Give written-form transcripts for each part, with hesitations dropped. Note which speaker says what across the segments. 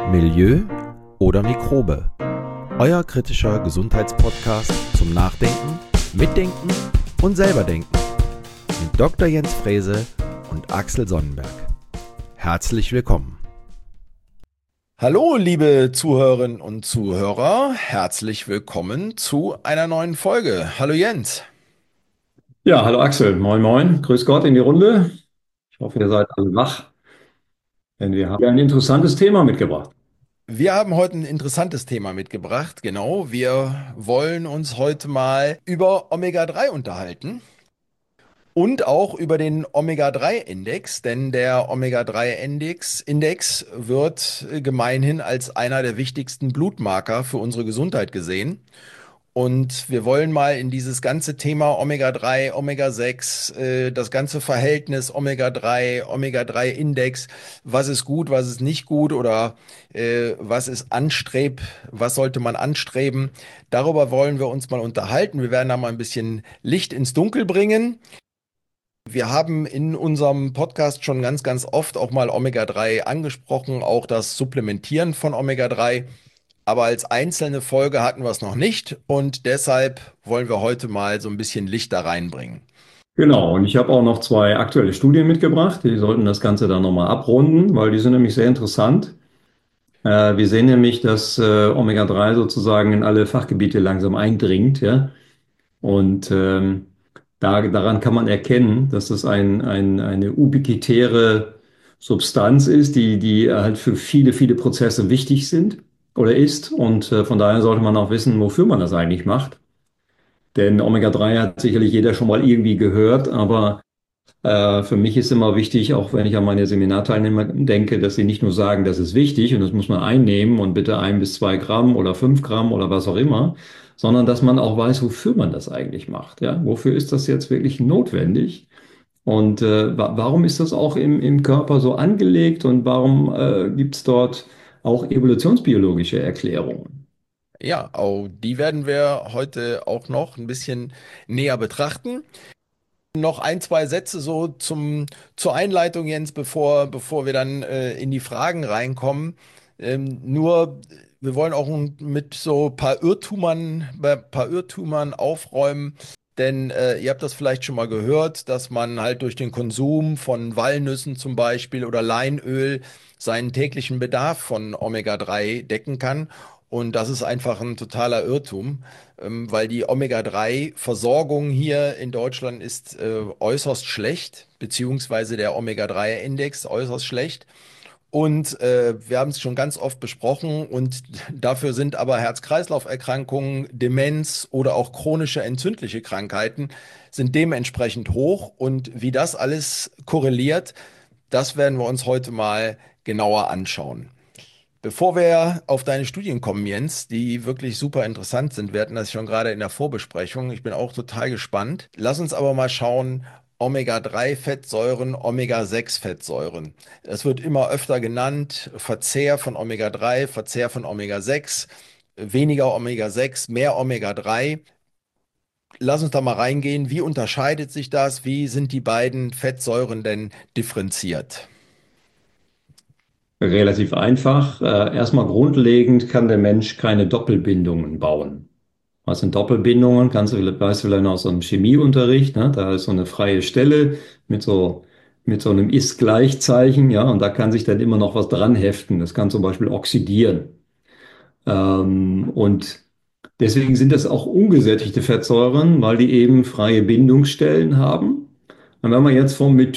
Speaker 1: Milieu oder Mikrobe. Euer kritischer Gesundheitspodcast zum Nachdenken, Mitdenken und selberdenken. Mit Dr. Jens Frese und Axel Sonnenberg. Herzlich willkommen. Hallo, liebe Zuhörerinnen und Zuhörer. Herzlich willkommen zu einer neuen Folge. Hallo Jens.
Speaker 2: Ja, hallo Axel, moin moin, grüß Gott in die Runde. Ich hoffe, ihr seid alle wach, denn wir haben ja ein interessantes Thema mitgebracht.
Speaker 1: Wir haben heute ein interessantes Thema mitgebracht. Genau, wir wollen uns heute mal über Omega-3 unterhalten. Und auch über den Omega-3-Index, denn der Omega-3-Index wird gemeinhin als einer der wichtigsten Blutmarker für unsere Gesundheit gesehen. Und wir wollen mal in dieses ganze Thema Omega-3, Omega-6, das ganze Verhältnis Omega-3, Omega-3-Index, was ist gut, was ist nicht gut oder was sollte man anstreben. Darüber wollen wir uns mal unterhalten. Wir werden da mal ein bisschen Licht ins Dunkel bringen. Wir haben in unserem Podcast schon ganz oft auch mal Omega-3 angesprochen, auch das Supplementieren von Omega-3. Aber als einzelne Folge hatten wir es noch nicht und deshalb wollen wir heute mal so ein bisschen Licht da reinbringen.
Speaker 2: Genau, und ich habe auch noch zwei aktuelle Studien mitgebracht, die sollten das Ganze dann nochmal abrunden, weil die sind nämlich sehr interessant. Wir sehen nämlich, dass Omega-3 sozusagen in alle Fachgebiete langsam eindringt, ja. Und daran kann man erkennen, dass das eine ubiquitäre Substanz ist, die halt für viele Prozesse wichtig sind oder ist. Und von daher sollte man auch wissen, wofür man das eigentlich macht. Denn Omega-3 hat sicherlich jeder schon mal irgendwie gehört, aber für mich ist immer wichtig, auch wenn ich an meine Seminarteilnehmer denke, dass sie nicht nur sagen, das ist wichtig und das muss man einnehmen und bitte 1 bis 2 Gramm oder 5 Gramm oder was auch immer, sondern dass man auch weiß, wofür man das eigentlich macht. Ja? Wofür ist das jetzt wirklich notwendig? Und warum ist das auch im Körper so angelegt und warum gibt es dort auch evolutionsbiologische Erklärungen?
Speaker 1: Ja, auch die werden wir heute auch noch ein bisschen näher betrachten. Noch ein, zwei Sätze so zur Einleitung, Jens, bevor wir dann in die Fragen reinkommen. Wir wollen auch mit so paar Irrtümern aufräumen, denn ihr habt das vielleicht schon mal gehört, dass man halt durch den Konsum von Walnüssen zum Beispiel oder Leinöl seinen täglichen Bedarf von Omega-3 decken kann. Und das ist einfach ein totaler Irrtum, weil die Omega-3-Versorgung hier in Deutschland ist äußerst schlecht, beziehungsweise der Omega-3-Index äußerst schlecht. Und wir haben es schon ganz oft besprochen und dafür sind aber Herz-Kreislauf-Erkrankungen, Demenz oder auch chronische entzündliche Krankheiten sind dementsprechend hoch. Und wie das alles korreliert, das werden wir uns heute mal genauer anschauen. Bevor wir auf deine Studien kommen, Jens, die wirklich super interessant sind, wir hatten das schon gerade in der Vorbesprechung, ich bin auch total gespannt. Lass uns aber mal schauen, Omega-3-Fettsäuren, Omega-6-Fettsäuren. Es wird immer öfter genannt, Verzehr von Omega-3, Verzehr von Omega-6, weniger Omega-6, mehr Omega-3. Lass uns da mal reingehen. Wie unterscheidet sich das? Wie sind die beiden Fettsäuren denn differenziert?
Speaker 2: Relativ einfach. Erstmal grundlegend kann der Mensch keine Doppelbindungen bauen. Was sind Doppelbindungen? Weißt du vielleicht noch aus so einem Chemieunterricht, ne? Da ist so eine freie Stelle mit so einem Ist-Gleichzeichen, ja, und da kann sich dann immer noch was dran heften. Das kann zum Beispiel oxidieren. Und deswegen sind das auch ungesättigte Fettsäuren, weil die eben freie Bindungsstellen haben. Und wenn man jetzt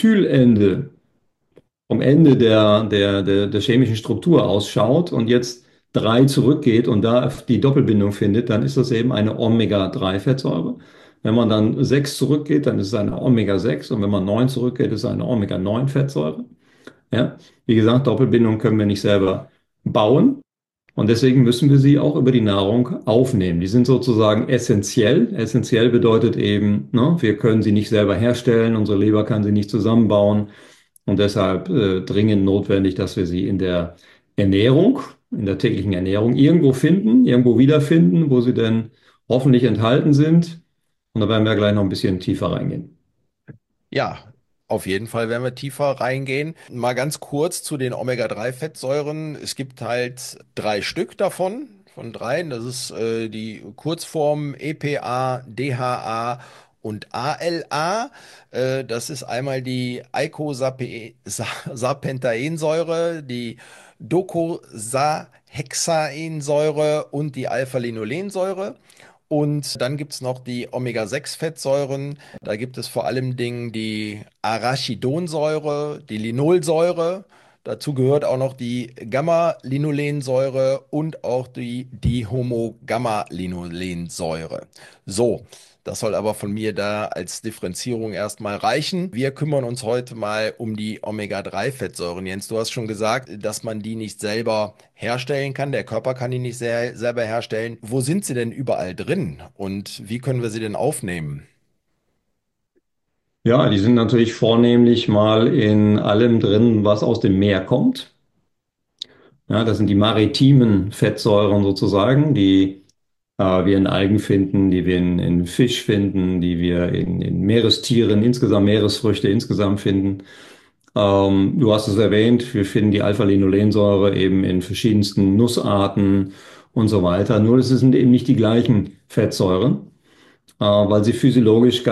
Speaker 2: vom Ende der chemischen Struktur ausschaut und jetzt 3 zurückgeht und da die Doppelbindung findet, dann ist das eben eine Omega-3-Fettsäure. Wenn man dann 6 zurückgeht, dann ist es eine Omega-6 und wenn man 9 zurückgeht, ist es eine Omega-9-Fettsäure. Ja? Wie gesagt, Doppelbindung können wir nicht selber bauen und deswegen müssen wir sie auch über die Nahrung aufnehmen. Die sind sozusagen essentiell. Essentiell bedeutet eben, ne, wir können sie nicht selber herstellen, unsere Leber kann sie nicht zusammenbauen. Und deshalb dringend notwendig, dass wir sie in der Ernährung, in der täglichen Ernährung irgendwo finden, irgendwo wiederfinden, wo sie denn hoffentlich enthalten sind. Und da werden wir gleich noch ein bisschen tiefer reingehen.
Speaker 1: Ja, Auf jeden Fall werden wir tiefer reingehen. Mal ganz kurz zu den Omega-3-Fettsäuren. Es gibt halt drei Stück davon, von dreien. Das ist die Kurzform EPA, DHA und ALA. Das ist einmal die Eicosapentaensäure, die Docosahexaensäure und die Alpha-Linolensäure. Und dann gibt es noch die Omega-6-Fettsäuren. Da gibt es vor allem Dingen die Arachidonsäure, die Linolsäure. Dazu gehört auch noch die Gamma-Linolensäure und auch die Dihomo-Gamma-Linolensäure. So, das soll aber von mir da als Differenzierung erstmal reichen. Wir kümmern uns heute mal um die Omega-3-Fettsäuren. Jens, du hast schon gesagt, dass man die nicht selber herstellen kann. Der Körper kann die nicht selber herstellen. Wo sind sie denn überall drin und wie können wir sie denn aufnehmen?
Speaker 2: Ja, die sind natürlich vornehmlich mal in allem drin, was aus dem Meer kommt. Ja, das sind die maritimen Fettsäuren sozusagen, die wir in Algen finden, die wir in Fisch finden, die wir in Meerestieren, insgesamt Meeresfrüchte insgesamt finden. Du hast es erwähnt, wir finden die Alpha-Linolensäure eben in verschiedensten Nussarten und so weiter. Nur es sind eben nicht die gleichen Fettsäuren, weil sie physiologisch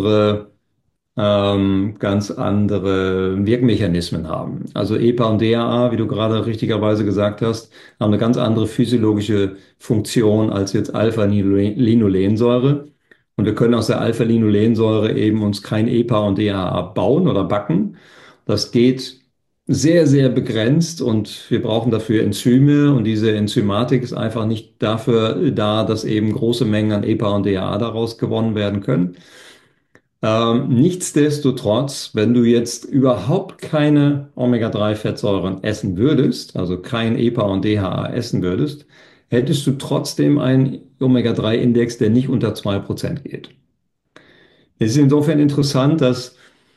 Speaker 2: ganz andere Wirkmechanismen haben. Also EPA und DHA, wie du gerade richtigerweise gesagt hast, haben eine ganz andere physiologische Funktion als jetzt Alpha-Linolensäure. Und wir können aus der Alpha-Linolensäure eben uns kein EPA und DHA bauen oder backen. Das geht sehr, sehr begrenzt und wir brauchen dafür Enzyme und diese Enzymatik ist einfach nicht dafür da, dass eben große Mengen an EPA und DHA daraus gewonnen werden können. Nichtsdestotrotz, wenn du jetzt überhaupt keine Omega-3-Fettsäuren essen würdest, also kein EPA und DHA essen würdest, hättest du trotzdem einen Omega-3-Index, der nicht unter 2% geht. Es ist insofern interessant, dass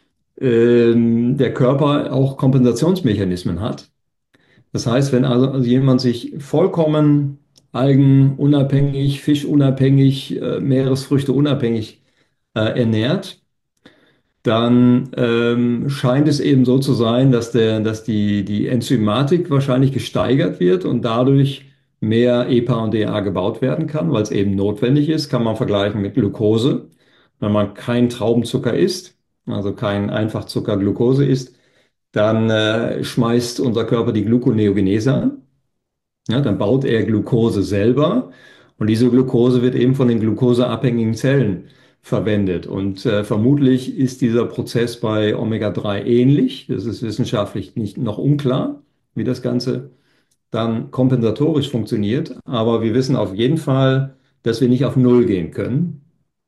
Speaker 2: der Körper auch Kompensationsmechanismen hat. Das heißt, wenn also jemand sich vollkommen algenunabhängig, fischunabhängig, Meeresfrüchte unabhängig ernährt, dann scheint es eben so zu sein, dass die Enzymatik wahrscheinlich gesteigert wird und dadurch mehr EPA und DHA gebaut werden kann, weil es eben notwendig ist, kann man vergleichen mit Glucose. Wenn man kein Traubenzucker isst, also kein Einfachzucker Glucose isst, dann schmeißt unser Körper die Gluconeogenese an. Ja, dann baut er Glucose selber und diese Glucose wird eben von den glucoseabhängigen Zellen verwendet. Und vermutlich ist dieser Prozess bei Omega-3 ähnlich. Das ist wissenschaftlich nicht noch unklar, wie das Ganze dann kompensatorisch funktioniert. Aber wir wissen auf jeden Fall, dass wir nicht auf Null gehen können.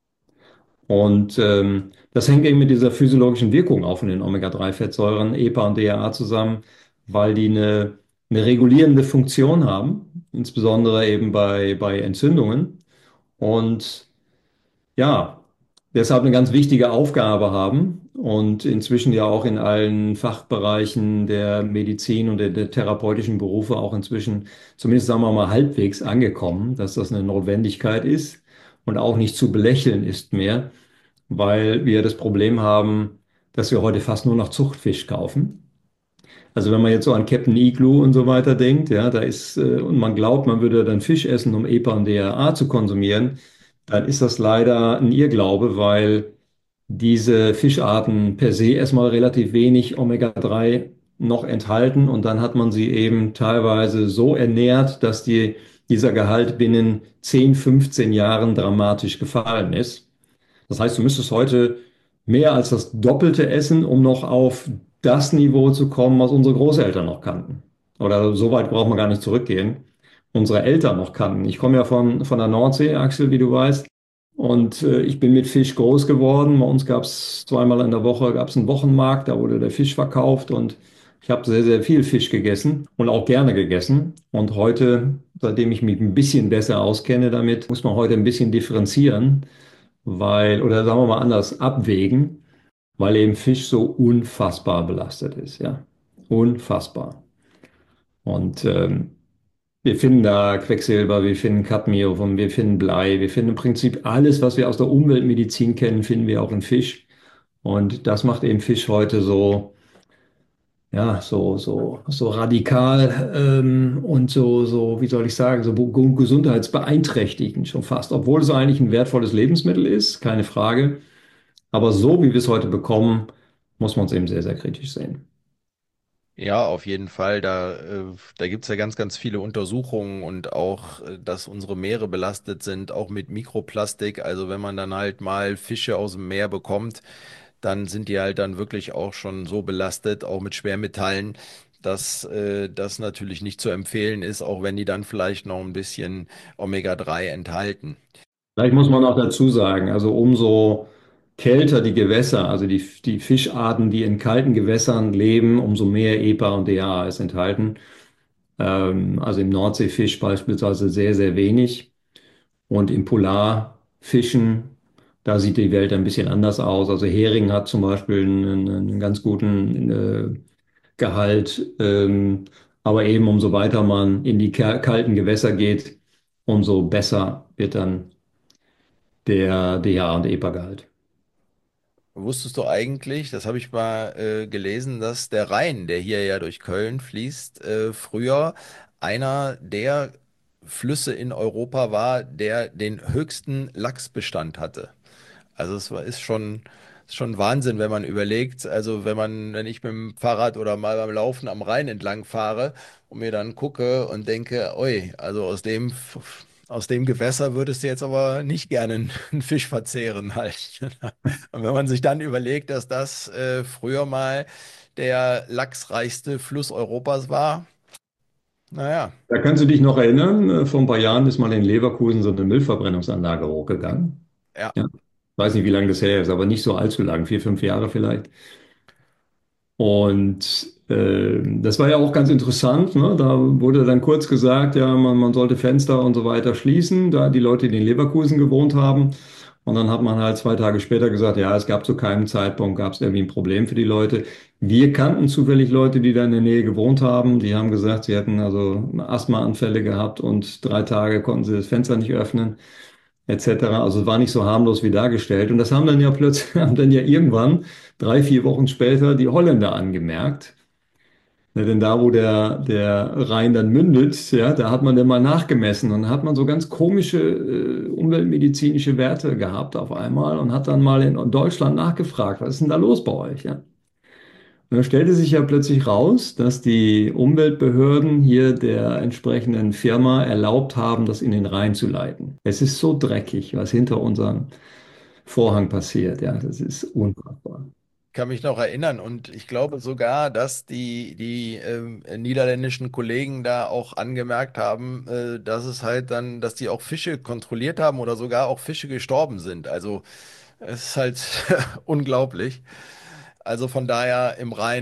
Speaker 2: Und das hängt eben mit dieser physiologischen Wirkung auch von den Omega-3-Fettsäuren, EPA und DHA zusammen, weil die eine regulierende Funktion haben, insbesondere eben bei Entzündungen. Und ja, deshalb eine ganz wichtige Aufgabe haben und inzwischen ja auch in allen Fachbereichen der Medizin und der therapeutischen Berufe auch inzwischen zumindest sagen wir mal halbwegs angekommen, dass das eine Notwendigkeit ist und auch nicht zu belächeln ist mehr, weil wir das Problem haben, dass wir heute fast nur noch Zuchtfisch kaufen. Also wenn man jetzt so an Captain Igloo und so weiter denkt, ja, da ist, und man glaubt, man würde dann Fisch essen, um EPA und DHA zu konsumieren, dann ist das leider ein Irrglaube, weil diese Fischarten per se erstmal relativ wenig Omega-3 noch enthalten und dann hat man sie eben teilweise so ernährt, dass dieser Gehalt binnen 10, 15 Jahren dramatisch gefallen ist. Das heißt, du müsstest heute mehr als das Doppelte essen, um noch auf das Niveau zu kommen, was unsere Großeltern noch kannten. Oder so weit braucht man gar nicht zurückgehen. Unsere Eltern noch kannten. Ich komme ja von der Nordsee, Axel, wie du weißt. Und ich bin mit Fisch groß geworden. Bei uns gab es zweimal in der Woche gab's einen Wochenmarkt, da wurde der Fisch verkauft und ich habe sehr, sehr viel Fisch gegessen und auch gerne gegessen. Und heute, seitdem ich mich ein bisschen besser auskenne damit, muss man heute ein bisschen differenzieren oder sagen wir mal anders, abwägen, weil eben Fisch so unfassbar belastet ist, ja. Unfassbar. Und wir finden da Quecksilber, wir finden Cadmium, wir finden Blei, wir finden im Prinzip alles, was wir aus der Umweltmedizin kennen, finden wir auch in Fisch. Und das macht eben Fisch heute so, ja, so radikal und wie soll ich sagen, so gesundheitsbeeinträchtigend schon fast, obwohl es eigentlich ein wertvolles Lebensmittel ist, keine Frage. Aber so wie wir es heute bekommen, muss man es eben sehr, sehr kritisch sehen.
Speaker 1: Ja, auf jeden Fall. Da gibt es ja ganz, ganz viele Untersuchungen und auch, dass unsere Meere belastet sind, auch mit Mikroplastik. Also wenn man dann halt mal Fische aus dem Meer bekommt, dann sind die halt dann wirklich auch schon so belastet, auch mit Schwermetallen, dass das natürlich nicht zu empfehlen ist, auch wenn die dann vielleicht noch ein bisschen Omega-3 enthalten.
Speaker 2: Vielleicht muss man auch dazu sagen, also umso kälter die Gewässer, also die Fischarten, die in kalten Gewässern leben, umso mehr EPA und DHA ist enthalten. Also im Nordseefisch beispielsweise sehr, sehr wenig. Und im Polarfischen, da sieht die Welt ein bisschen anders aus. Also Hering hat zum Beispiel einen ganz guten Gehalt. Aber eben umso weiter man in die kalten Gewässer geht, umso besser wird dann der DHA und EPA-Gehalt.
Speaker 1: Wusstest du eigentlich, das habe ich mal gelesen, dass der Rhein, der hier ja durch Köln fließt, früher einer der Flüsse in Europa war, der den höchsten Lachsbestand hatte. Also ist schon Wahnsinn, wenn man überlegt, also wenn ich mit dem Fahrrad oder mal beim Laufen am Rhein entlang fahre und mir dann gucke und denke, oi, also aus dem Gewässer würdest du jetzt aber nicht gerne einen Fisch verzehren halt. Und wenn man sich dann überlegt, dass das früher mal der lachsreichste Fluss Europas war, naja,
Speaker 2: Da kannst du dich noch erinnern, vor ein paar Jahren ist mal in Leverkusen so eine Müllverbrennungsanlage hochgegangen.
Speaker 1: ja.
Speaker 2: Ja, weiß nicht, wie lange das her ist, aber nicht so allzu lang, 4, 5 Jahre vielleicht. Und das war ja auch ganz interessant, ne? Da wurde dann kurz gesagt, ja, man sollte Fenster und so weiter schließen, da die Leute, die in Leverkusen gewohnt haben. Und dann hat man halt 2 Tage später gesagt, ja, es gab zu keinem Zeitpunkt, gab es irgendwie ein Problem für die Leute. Wir kannten zufällig Leute, die da in der Nähe gewohnt haben. Die haben gesagt, sie hätten also Asthmaanfälle gehabt und 3 Tage konnten sie das Fenster nicht öffnen, etc. Also es war nicht so harmlos wie dargestellt. Und das haben dann ja plötzlich, haben dann ja irgendwann 3, 4 Wochen später die Holländer angemerkt. Ja, denn da, wo der Rhein dann mündet, ja, da hat man dann mal nachgemessen und hat man so ganz komische umweltmedizinische Werte gehabt auf einmal und hat dann mal in Deutschland nachgefragt, was ist denn da los bei euch? Ja? Und da stellte sich ja plötzlich raus, dass die Umweltbehörden hier der entsprechenden Firma erlaubt haben, das in den Rhein zu leiten. Es ist so dreckig, was hinter unserem Vorhang passiert. Ja, das ist unfassbar.
Speaker 1: Kann mich noch erinnern und ich glaube sogar, dass die niederländischen Kollegen da auch angemerkt haben, dass es halt dann, dass die auch Fische kontrolliert haben oder sogar auch Fische gestorben sind. Also es ist halt unglaublich. Also von daher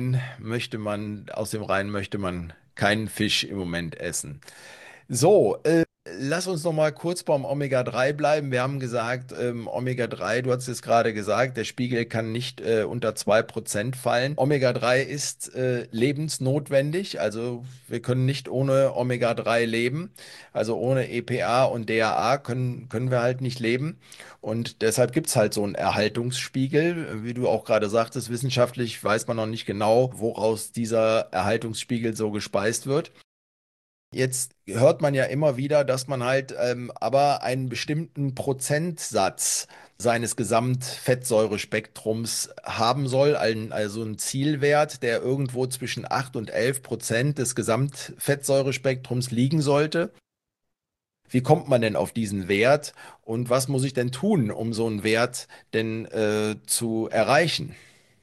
Speaker 1: aus dem Rhein möchte man keinen Fisch im Moment essen. So, lass uns noch mal kurz beim Omega-3 bleiben. Wir haben gesagt, Omega-3, du hast es gerade gesagt, der Spiegel kann nicht unter 2% fallen. Omega-3 ist lebensnotwendig, also wir können nicht ohne Omega-3 leben. Also ohne EPA und DHA können wir halt nicht leben. Und deshalb gibt es halt so einen Erhaltungsspiegel. Wie du auch gerade sagtest, wissenschaftlich weiß man noch nicht genau, woraus dieser Erhaltungsspiegel so gespeist wird. Jetzt hört man ja immer wieder, dass man halt aber einen bestimmten Prozentsatz seines Gesamtfettsäurespektrums haben soll, also einen Zielwert, der irgendwo zwischen 8 und 11% des Gesamtfettsäurespektrums liegen sollte. Wie kommt man denn auf diesen Wert und was muss ich denn tun, um so einen Wert denn zu erreichen?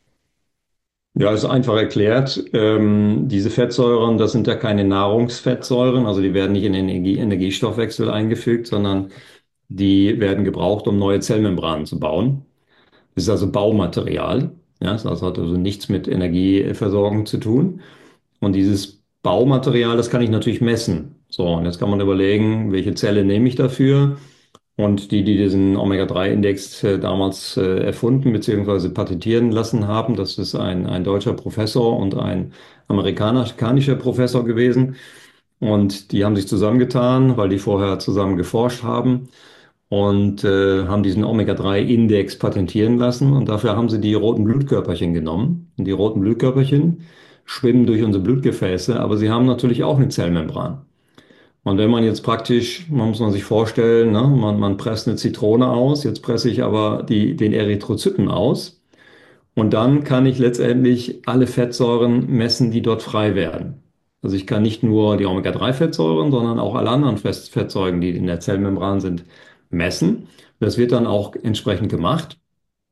Speaker 2: Ja, ist einfach erklärt. Diese Fettsäuren, das sind ja keine Nahrungsfettsäuren, also die werden nicht in den Energiestoffwechsel eingefügt, sondern die werden gebraucht, um neue Zellmembranen zu bauen. Das ist also Baumaterial. Ja, das hat also nichts mit Energieversorgung zu tun. Und dieses Baumaterial, das kann ich natürlich messen. So, und jetzt kann man überlegen, welche Zelle nehme ich dafür? Und die diesen Omega-3-Index damals erfunden bzw. patentieren lassen haben, das ist ein deutscher Professor und ein amerikanischer Professor gewesen. Und die haben sich zusammengetan, weil die vorher zusammen geforscht haben und haben diesen Omega-3-Index patentieren lassen. Und dafür haben sie die roten Blutkörperchen genommen. Und die roten Blutkörperchen schwimmen durch unsere Blutgefäße, aber sie haben natürlich auch eine Zellmembran. Und wenn man jetzt praktisch, man muss man sich vorstellen, ne, man presst eine Zitrone aus, jetzt presse ich aber den Erythrozyten aus. Und dann kann ich letztendlich alle Fettsäuren messen, die dort frei werden. Also ich kann nicht nur die Omega-3-Fettsäuren, sondern auch alle anderen Fettsäuren, die in der Zellmembran sind, messen. Das wird dann auch entsprechend gemacht.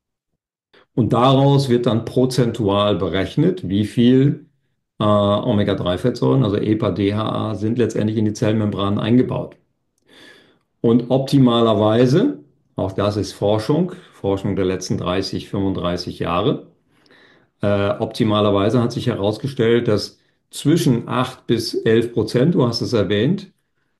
Speaker 2: Und daraus wird dann prozentual berechnet, wie viel Omega-3-Fettsäuren, also EPA, DHA, sind letztendlich in die Zellmembran eingebaut. Und optimalerweise, auch das ist Forschung, Forschung der letzten 30, 35 Jahre, optimalerweise hat sich herausgestellt, dass zwischen 8 bis 11%, du hast es erwähnt,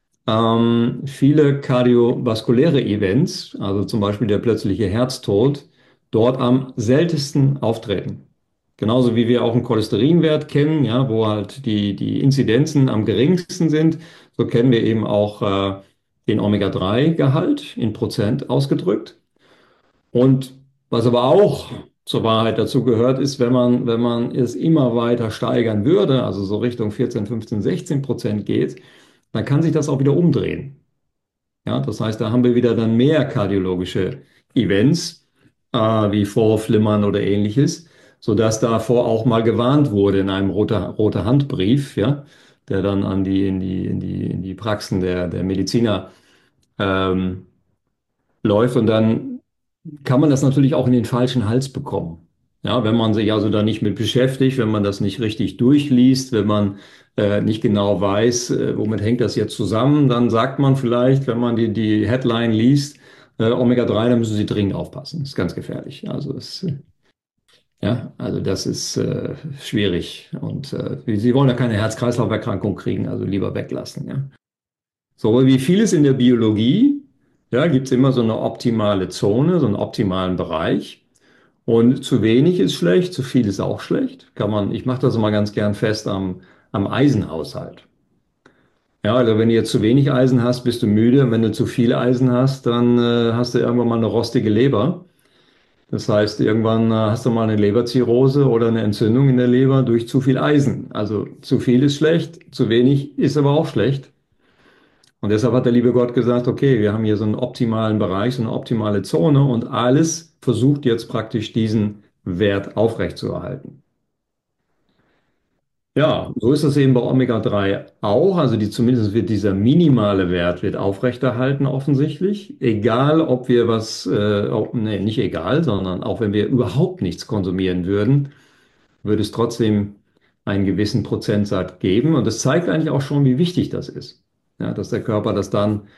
Speaker 2: viele kardiovaskuläre Events, also zum Beispiel der plötzliche Herztod, dort am seltensten auftreten. Genauso wie wir auch einen Cholesterinwert kennen, ja, wo halt die Inzidenzen am geringsten sind, so kennen wir eben auch den Omega-3-Gehalt in Prozent ausgedrückt. Und was aber auch zur Wahrheit dazu gehört, ist, wenn man es immer weiter steigern würde, also so Richtung 14, 15, 16% geht, dann kann sich das auch wieder umdrehen. Ja, das heißt, da haben wir wieder dann mehr kardiologische Events, wie Vorflimmern oder ähnliches, sodass davor auch mal gewarnt wurde in einem roter Handbrief, ja, der dann an in die Praxen der Mediziner ähm, läuft. Und dann kann man das natürlich auch in den falschen Hals bekommen. Ja, wenn man sich also da nicht mit beschäftigt, wenn man das nicht richtig durchliest, wenn man nicht genau weiß, womit hängt das jetzt zusammen, dann sagt man vielleicht, wenn man die Headline liest, Omega-3, da müssen Sie dringend aufpassen. Das ist ganz gefährlich. Also das ist schwierig. Und Sie wollen ja keine Herz-Kreislauf-Erkrankung kriegen, also lieber weglassen. Ja. So wie vieles in der Biologie, ja, gibt es immer so eine optimale Zone, so einen optimalen Bereich. Und zu wenig ist schlecht, zu viel ist auch schlecht. Ich mache das immer ganz gern fest am Eisenhaushalt. Ja, also wenn du jetzt zu wenig Eisen hast, bist du müde. Und wenn du zu viel Eisen hast, dann hast du irgendwann mal eine rostige Leber. Das heißt, irgendwann hast du mal eine Leberzirrhose oder eine Entzündung in der Leber durch zu viel Eisen. Also zu viel ist schlecht, zu wenig ist aber auch schlecht. Und deshalb hat der liebe Gott gesagt, okay, wir haben hier so einen optimalen Bereich, so eine optimale Zone und alles versucht jetzt praktisch diesen Wert aufrechtzuerhalten. Ja, so ist das eben bei Omega-3 auch. Also zumindest wird dieser minimale Wert wird aufrechterhalten offensichtlich. Egal, ob wir nee, nicht egal, sondern auch wenn wir überhaupt nichts konsumieren würden, würde es trotzdem einen gewissen Prozentsatz geben. Und das zeigt eigentlich auch schon, wie wichtig das ist. Ja, dass der Körper das dann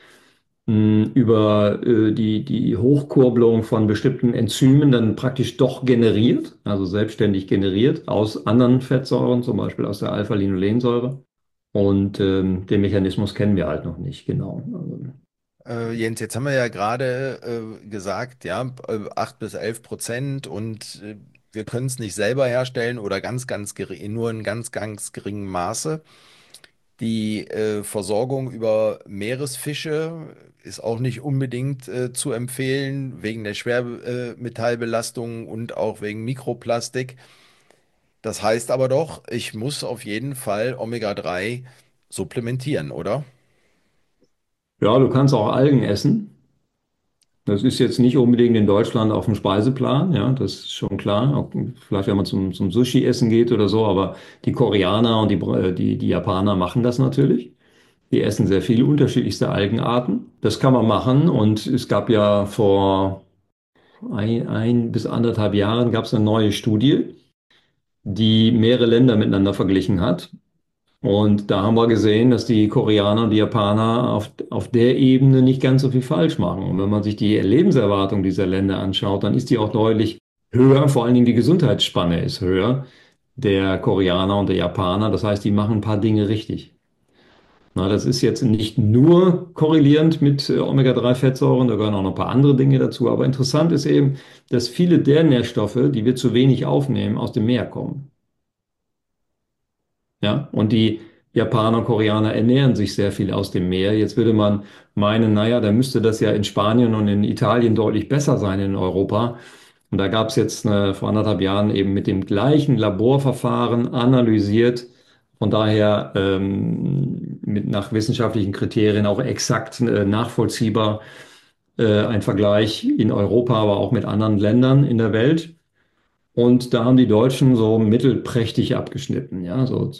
Speaker 2: über die Hochkurbelung von bestimmten Enzymen dann praktisch doch generiert, also selbstständig generiert aus anderen Fettsäuren, zum Beispiel aus der Alpha-Linolensäure. Und den Mechanismus kennen wir halt noch nicht genau. Also,
Speaker 1: Jens, jetzt haben wir ja gerade gesagt, ja, 8 bis 11% und wir können es nicht selber herstellen oder ganz gering, nur in ganz geringem Maße. Die Versorgung über Meeresfische ist auch nicht unbedingt zu empfehlen, wegen der Schwermetallbelastung und auch wegen Mikroplastik. Das heißt aber doch, ich muss auf jeden Fall Omega-3 supplementieren, oder?
Speaker 2: ja, du kannst auch Algen essen. Das ist jetzt nicht unbedingt in Deutschland auf dem Speiseplan, ja, das ist schon klar. Auch vielleicht, wenn man zum Sushi essen geht oder so, aber die Koreaner und die Japaner machen das natürlich. Die essen sehr viele unterschiedlichste Algenarten. Das kann man machen und es gab ja vor ein bis anderthalb Jahren gab es eine neue Studie, die mehrere Länder miteinander verglichen hat. Und da haben wir gesehen, dass die Koreaner und die Japaner auf der Ebene nicht ganz so viel falsch machen. Und wenn man sich die Lebenserwartung dieser Länder anschaut, dann ist die auch deutlich höher. Vor allen Dingen die Gesundheitsspanne ist höher der Koreaner und der Japaner. Das heißt, die machen ein paar Dinge richtig. Na, das ist jetzt nicht nur korrelierend mit Omega-3-Fettsäuren, da gehören auch noch ein paar andere Dinge dazu. Aber interessant ist eben, dass viele der Nährstoffe, die wir zu wenig aufnehmen, aus dem Meer kommen. Ja, und die Japaner, Koreaner ernähren sich sehr viel aus dem Meer. Jetzt würde man meinen, naja, da müsste das ja in Spanien und in Italien deutlich besser sein in Europa. Und da gab es jetzt vor 1,5 Jahren eben mit dem gleichen Laborverfahren analysiert, von daher nach wissenschaftlichen Kriterien auch exakt nachvollziehbar ein Vergleich in Europa, aber auch mit anderen Ländern in der Welt. Und da haben die Deutschen so mittelprächtig abgeschnitten. Ja, so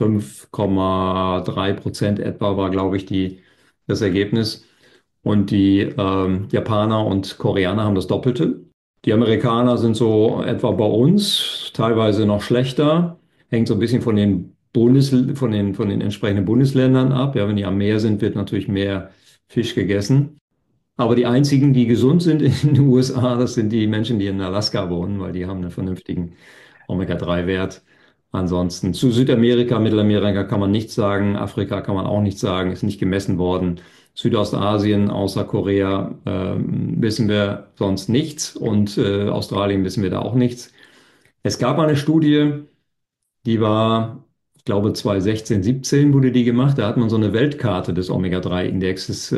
Speaker 2: 5,3% etwa war, glaube ich, das Ergebnis. Und die Japaner und Koreaner haben das Doppelte. Die Amerikaner sind so etwa bei uns, teilweise noch schlechter. Hängt so ein bisschen von den entsprechenden Bundesländern ab. Ja, wenn die am Meer sind, wird natürlich mehr Fisch gegessen. Aber die einzigen, die gesund sind in den USA, das sind die Menschen, die in Alaska wohnen, weil die haben einen vernünftigen Omega-3-Wert. Ansonsten zu Südamerika, Mittelamerika kann man nichts sagen, Afrika kann man auch nichts sagen, ist nicht gemessen worden. Südostasien außer Korea wissen wir sonst nichts und Australien wissen wir da auch nichts. Es gab mal eine Studie, die war, ich glaube 2016, 17 wurde die gemacht, da hat man so eine Weltkarte des Omega-3-Indexes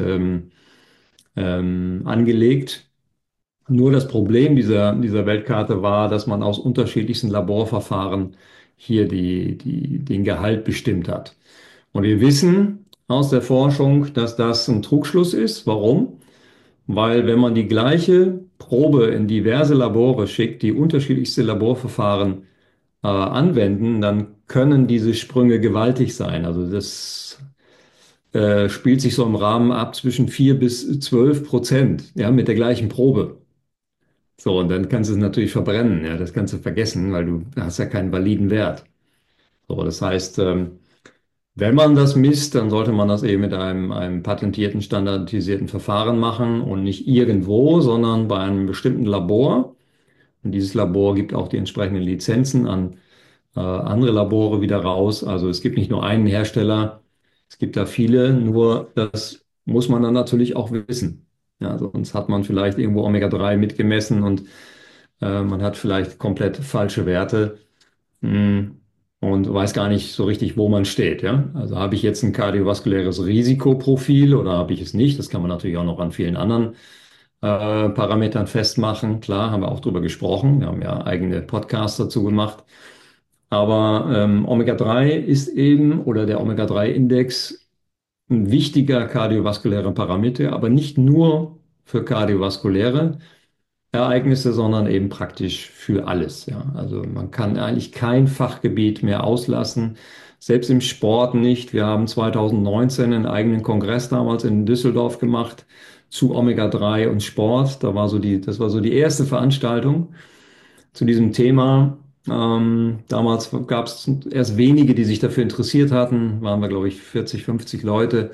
Speaker 2: angelegt. Nur das Problem dieser Weltkarte war, dass man aus unterschiedlichsten Laborverfahren hier den Gehalt bestimmt hat. Und wir wissen aus der Forschung, dass das ein Trugschluss ist. Warum? Weil wenn man die gleiche Probe in diverse Labore schickt, die unterschiedlichste Laborverfahren anwenden, dann können diese Sprünge gewaltig sein. Also das spielt sich so im Rahmen ab zwischen 4 bis 12%, ja, mit der gleichen Probe. So, und dann kannst du es natürlich verbrennen, ja, das kannst du vergessen, weil du hast ja keinen validen Wert. So, das heißt, wenn man das misst, dann sollte man das eben mit einem patentierten, standardisierten Verfahren machen und nicht irgendwo, sondern bei einem bestimmten Labor. Und dieses Labor gibt auch die entsprechenden Lizenzen an andere Labore wieder raus. Also es gibt nicht nur einen Hersteller, es gibt da viele, nur das muss man dann natürlich auch wissen. Ja, sonst hat man vielleicht irgendwo Omega-3 mitgemessen und man hat vielleicht komplett falsche Werte, mh, und weiß gar nicht so richtig, wo man steht. Ja? Also habe ich jetzt ein kardiovaskuläres Risikoprofil oder habe ich es nicht? Das kann man natürlich auch noch an vielen anderen Parametern festmachen. Klar, haben wir auch drüber gesprochen. Wir haben ja eigene Podcasts dazu gemacht. Aber Omega-3 ist eben, oder der Omega-3-Index, ein wichtiger kardiovaskulärer Parameter, aber nicht nur für kardiovaskuläre Ereignisse, sondern eben praktisch für alles. Ja. Also man kann eigentlich kein Fachgebiet mehr auslassen, selbst im Sport nicht. Wir haben 2019 einen eigenen Kongress damals in Düsseldorf gemacht zu Omega-3 und Sport. Das war so die erste Veranstaltung zu diesem Thema. Damals gab es erst wenige, die sich dafür interessiert hatten. Waren wir, glaube ich, 40, 50 Leute,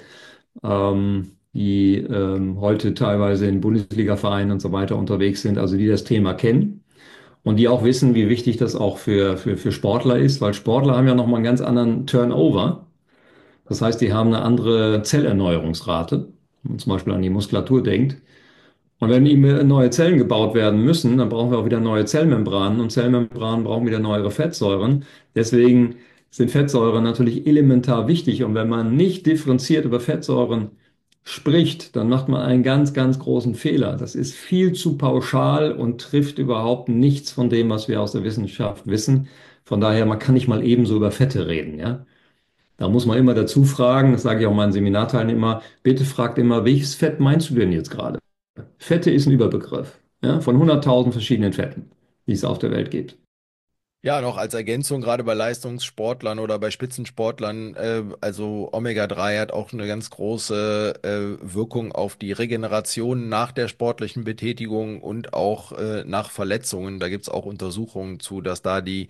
Speaker 2: die heute teilweise in Bundesliga-Vereinen und so weiter unterwegs sind, also die das Thema kennen und die auch wissen, wie wichtig das auch für Sportler ist, weil Sportler haben ja nochmal einen ganz anderen Turnover. Das heißt, die haben eine andere Zellerneuerungsrate, wenn man zum Beispiel an die Muskulatur denkt. Und wenn ihm neue Zellen gebaut werden müssen, dann brauchen wir auch wieder neue Zellmembranen und Zellmembranen brauchen wieder neuere Fettsäuren. Deswegen sind Fettsäuren natürlich elementar wichtig. Und wenn man nicht differenziert über Fettsäuren spricht, dann macht man einen ganz, ganz großen Fehler. Das ist viel zu pauschal und trifft überhaupt nichts von dem, was wir aus der Wissenschaft wissen. Von daher, man kann nicht mal ebenso über Fette reden, ja. Da muss man immer dazu fragen, das sage ich auch meinen Seminarteilnehmern, bitte fragt immer, welches Fett meinst du denn jetzt gerade? Fette ist ein Überbegriff, ja, von 100.000 verschiedenen Fetten, die es auf der Welt gibt.
Speaker 1: Ja, noch als Ergänzung, gerade bei Leistungssportlern oder bei Spitzensportlern, also Omega-3 hat auch eine ganz große Wirkung auf die Regeneration nach der sportlichen Betätigung und auch nach Verletzungen. Da gibt's auch Untersuchungen zu, dass da die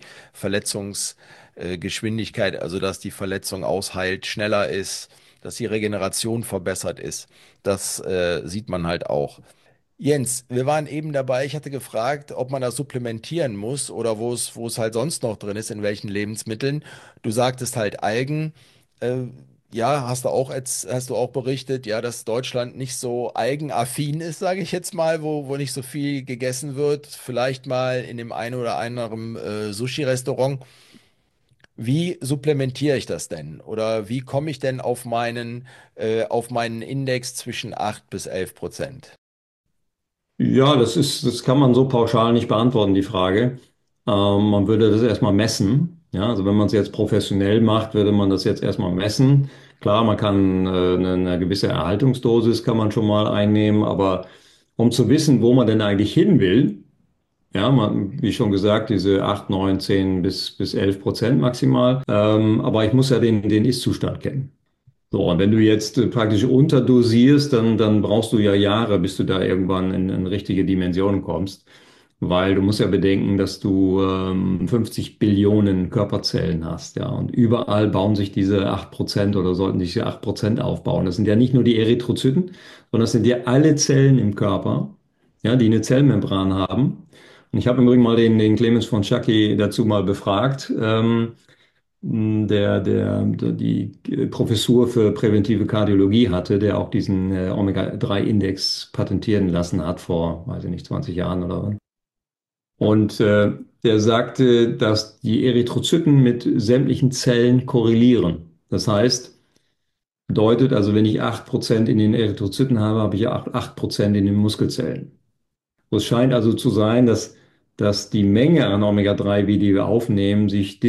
Speaker 1: Verletzungsgeschwindigkeit, also dass die Verletzung ausheilt, schneller ist, dass die Regeneration verbessert ist. Das sieht man halt auch. Jens, wir waren eben dabei, ich hatte gefragt, ob man das supplementieren muss oder wo es halt sonst noch drin ist, in welchen Lebensmitteln. Du sagtest halt Algen. Äh, ja, hast du auch berichtet, ja, dass Deutschland nicht so algenaffin ist, sage ich jetzt mal, wo nicht so viel gegessen wird. Vielleicht mal in dem einen oder anderen Sushi-Restaurant. Wie supplementiere ich das denn? Oder wie komme ich denn auf meinen Index zwischen 8 bis 11%?
Speaker 2: Ja, das kann man so pauschal nicht beantworten, die Frage. Man würde das erstmal messen. Ja, also wenn man es jetzt professionell macht, würde man das jetzt erstmal messen. Klar, man kann eine gewisse Erhaltungsdosis kann man schon mal einnehmen, aber um zu wissen, wo man denn eigentlich hin will, ja, wie schon gesagt, diese 8, 9, 10 bis 11% maximal. Aber ich muss ja den Ist-Zustand kennen. So, und wenn du jetzt praktisch unterdosierst, dann brauchst du ja Jahre, bis du da irgendwann in richtige Dimensionen kommst. Weil du musst ja bedenken, dass du 50 Billionen Körperzellen hast, ja. Und überall bauen sich diese 8% oder sollten sich diese 8% aufbauen. Das sind ja nicht nur die Erythrozyten, sondern das sind ja alle Zellen im Körper, ja, die eine Zellmembran haben. Und ich habe im Übrigen mal den Clemens von Schucky dazu mal befragt. Die Professur für präventive Kardiologie hatte, der auch diesen Omega-3-Index patentieren lassen hat vor, weiß ich nicht, 20 Jahren oder was. Und der sagte, dass die Erythrozyten mit sämtlichen Zellen korrelieren. Das heißt, bedeutet also, wenn ich 8% in den Erythrozyten habe, habe ich auch 8% in den Muskelzellen. So, es scheint also zu sein, dass die Menge an Omega-3, wie die wir aufnehmen, sich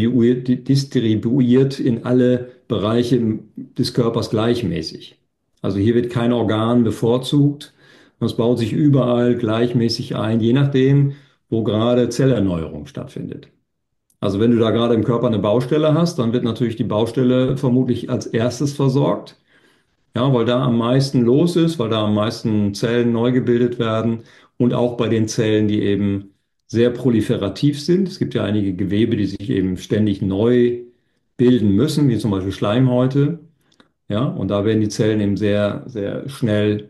Speaker 2: distribuiert in alle Bereiche des Körpers gleichmäßig. Also hier wird kein Organ bevorzugt. Es baut sich überall gleichmäßig ein, je nachdem, wo gerade Zellerneuerung stattfindet. Also wenn du da gerade im Körper eine Baustelle hast, dann wird natürlich die Baustelle vermutlich als erstes versorgt. Ja, weil da am meisten los ist, weil da am meisten Zellen neu gebildet werden und auch bei den Zellen, die eben sehr proliferativ sind. Es gibt ja einige Gewebe, die sich eben ständig neu bilden müssen, wie zum Beispiel Schleimhäute. Ja, und da werden die Zellen eben sehr, sehr schnell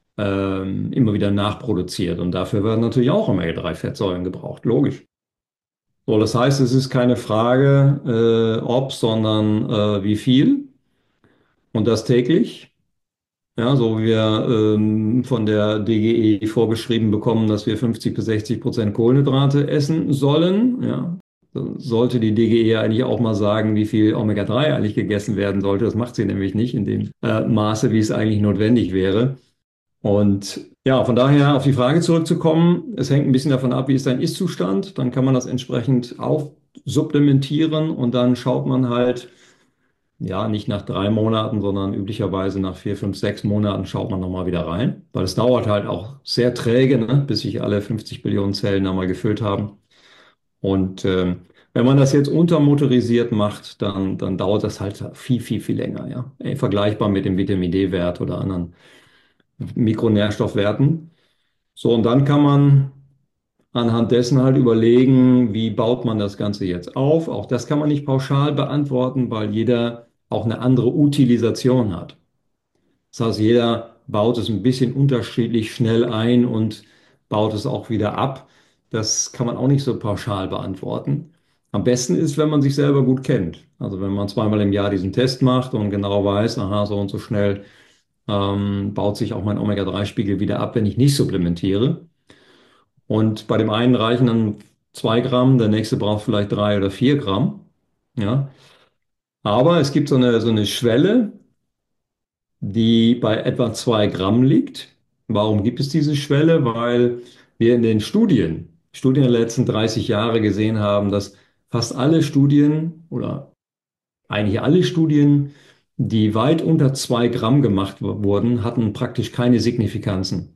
Speaker 2: immer wieder nachproduziert. Und dafür werden natürlich auch Omega-3-Fettsäuren gebraucht, logisch. So, das heißt, es ist keine Frage, ob, sondern wie viel und das täglich. Ja, so wie wir von der DGE vorgeschrieben bekommen, dass wir 50 bis 60% Kohlenhydrate essen sollen. Ja, dann sollte die DGE eigentlich auch mal sagen, wie viel Omega-3 eigentlich gegessen werden sollte. Das macht sie nämlich nicht in dem Maße, wie es eigentlich notwendig wäre. Und ja, von daher auf die Frage zurückzukommen, es hängt ein bisschen davon ab, wie ist dein Ist-Zustand. Dann kann man das entsprechend aufsupplementieren und dann schaut man halt, ja, nicht nach 3 Monaten, sondern üblicherweise nach 4, 5, 6 Monaten schaut man nochmal wieder rein. Weil es dauert halt auch sehr träge, ne, bis sich alle 50 Billionen Zellen einmal gefüllt haben. Und wenn man das jetzt untermotorisiert macht, dann dauert das halt viel, viel, viel länger, ja. Vergleichbar mit dem Vitamin D-Wert oder anderen Mikronährstoffwerten. So, und dann kann man anhand dessen halt überlegen, wie baut man das Ganze jetzt auf. Auch das kann man nicht pauschal beantworten, weil jeder auch eine andere Utilisation hat. Das heißt, jeder baut es ein bisschen unterschiedlich schnell ein und baut es auch wieder ab. Das kann man auch nicht so pauschal beantworten. Am besten ist, wenn man sich selber gut kennt. Also wenn man zweimal im Jahr diesen Test macht und genau weiß, aha, so und so schnell baut sich auch mein Omega-3-Spiegel wieder ab, wenn ich nicht supplementiere. Und bei dem einen reichen dann 2 Gramm, der nächste braucht vielleicht 3 oder 4 Gramm. Ja. Aber es gibt so eine Schwelle, die bei etwa 2 Gramm liegt. Warum gibt es diese Schwelle? Weil wir in den Studien der letzten 30 Jahre gesehen haben, dass fast alle Studien oder eigentlich alle Studien, die weit unter 2 Gramm gemacht wurden, hatten praktisch keine Signifikanzen.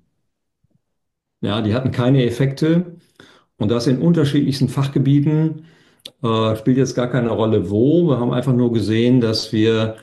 Speaker 2: Ja, die hatten keine Effekte und das in unterschiedlichsten Fachgebieten. Spielt jetzt gar keine Rolle wo. Wir haben einfach nur gesehen, dass wir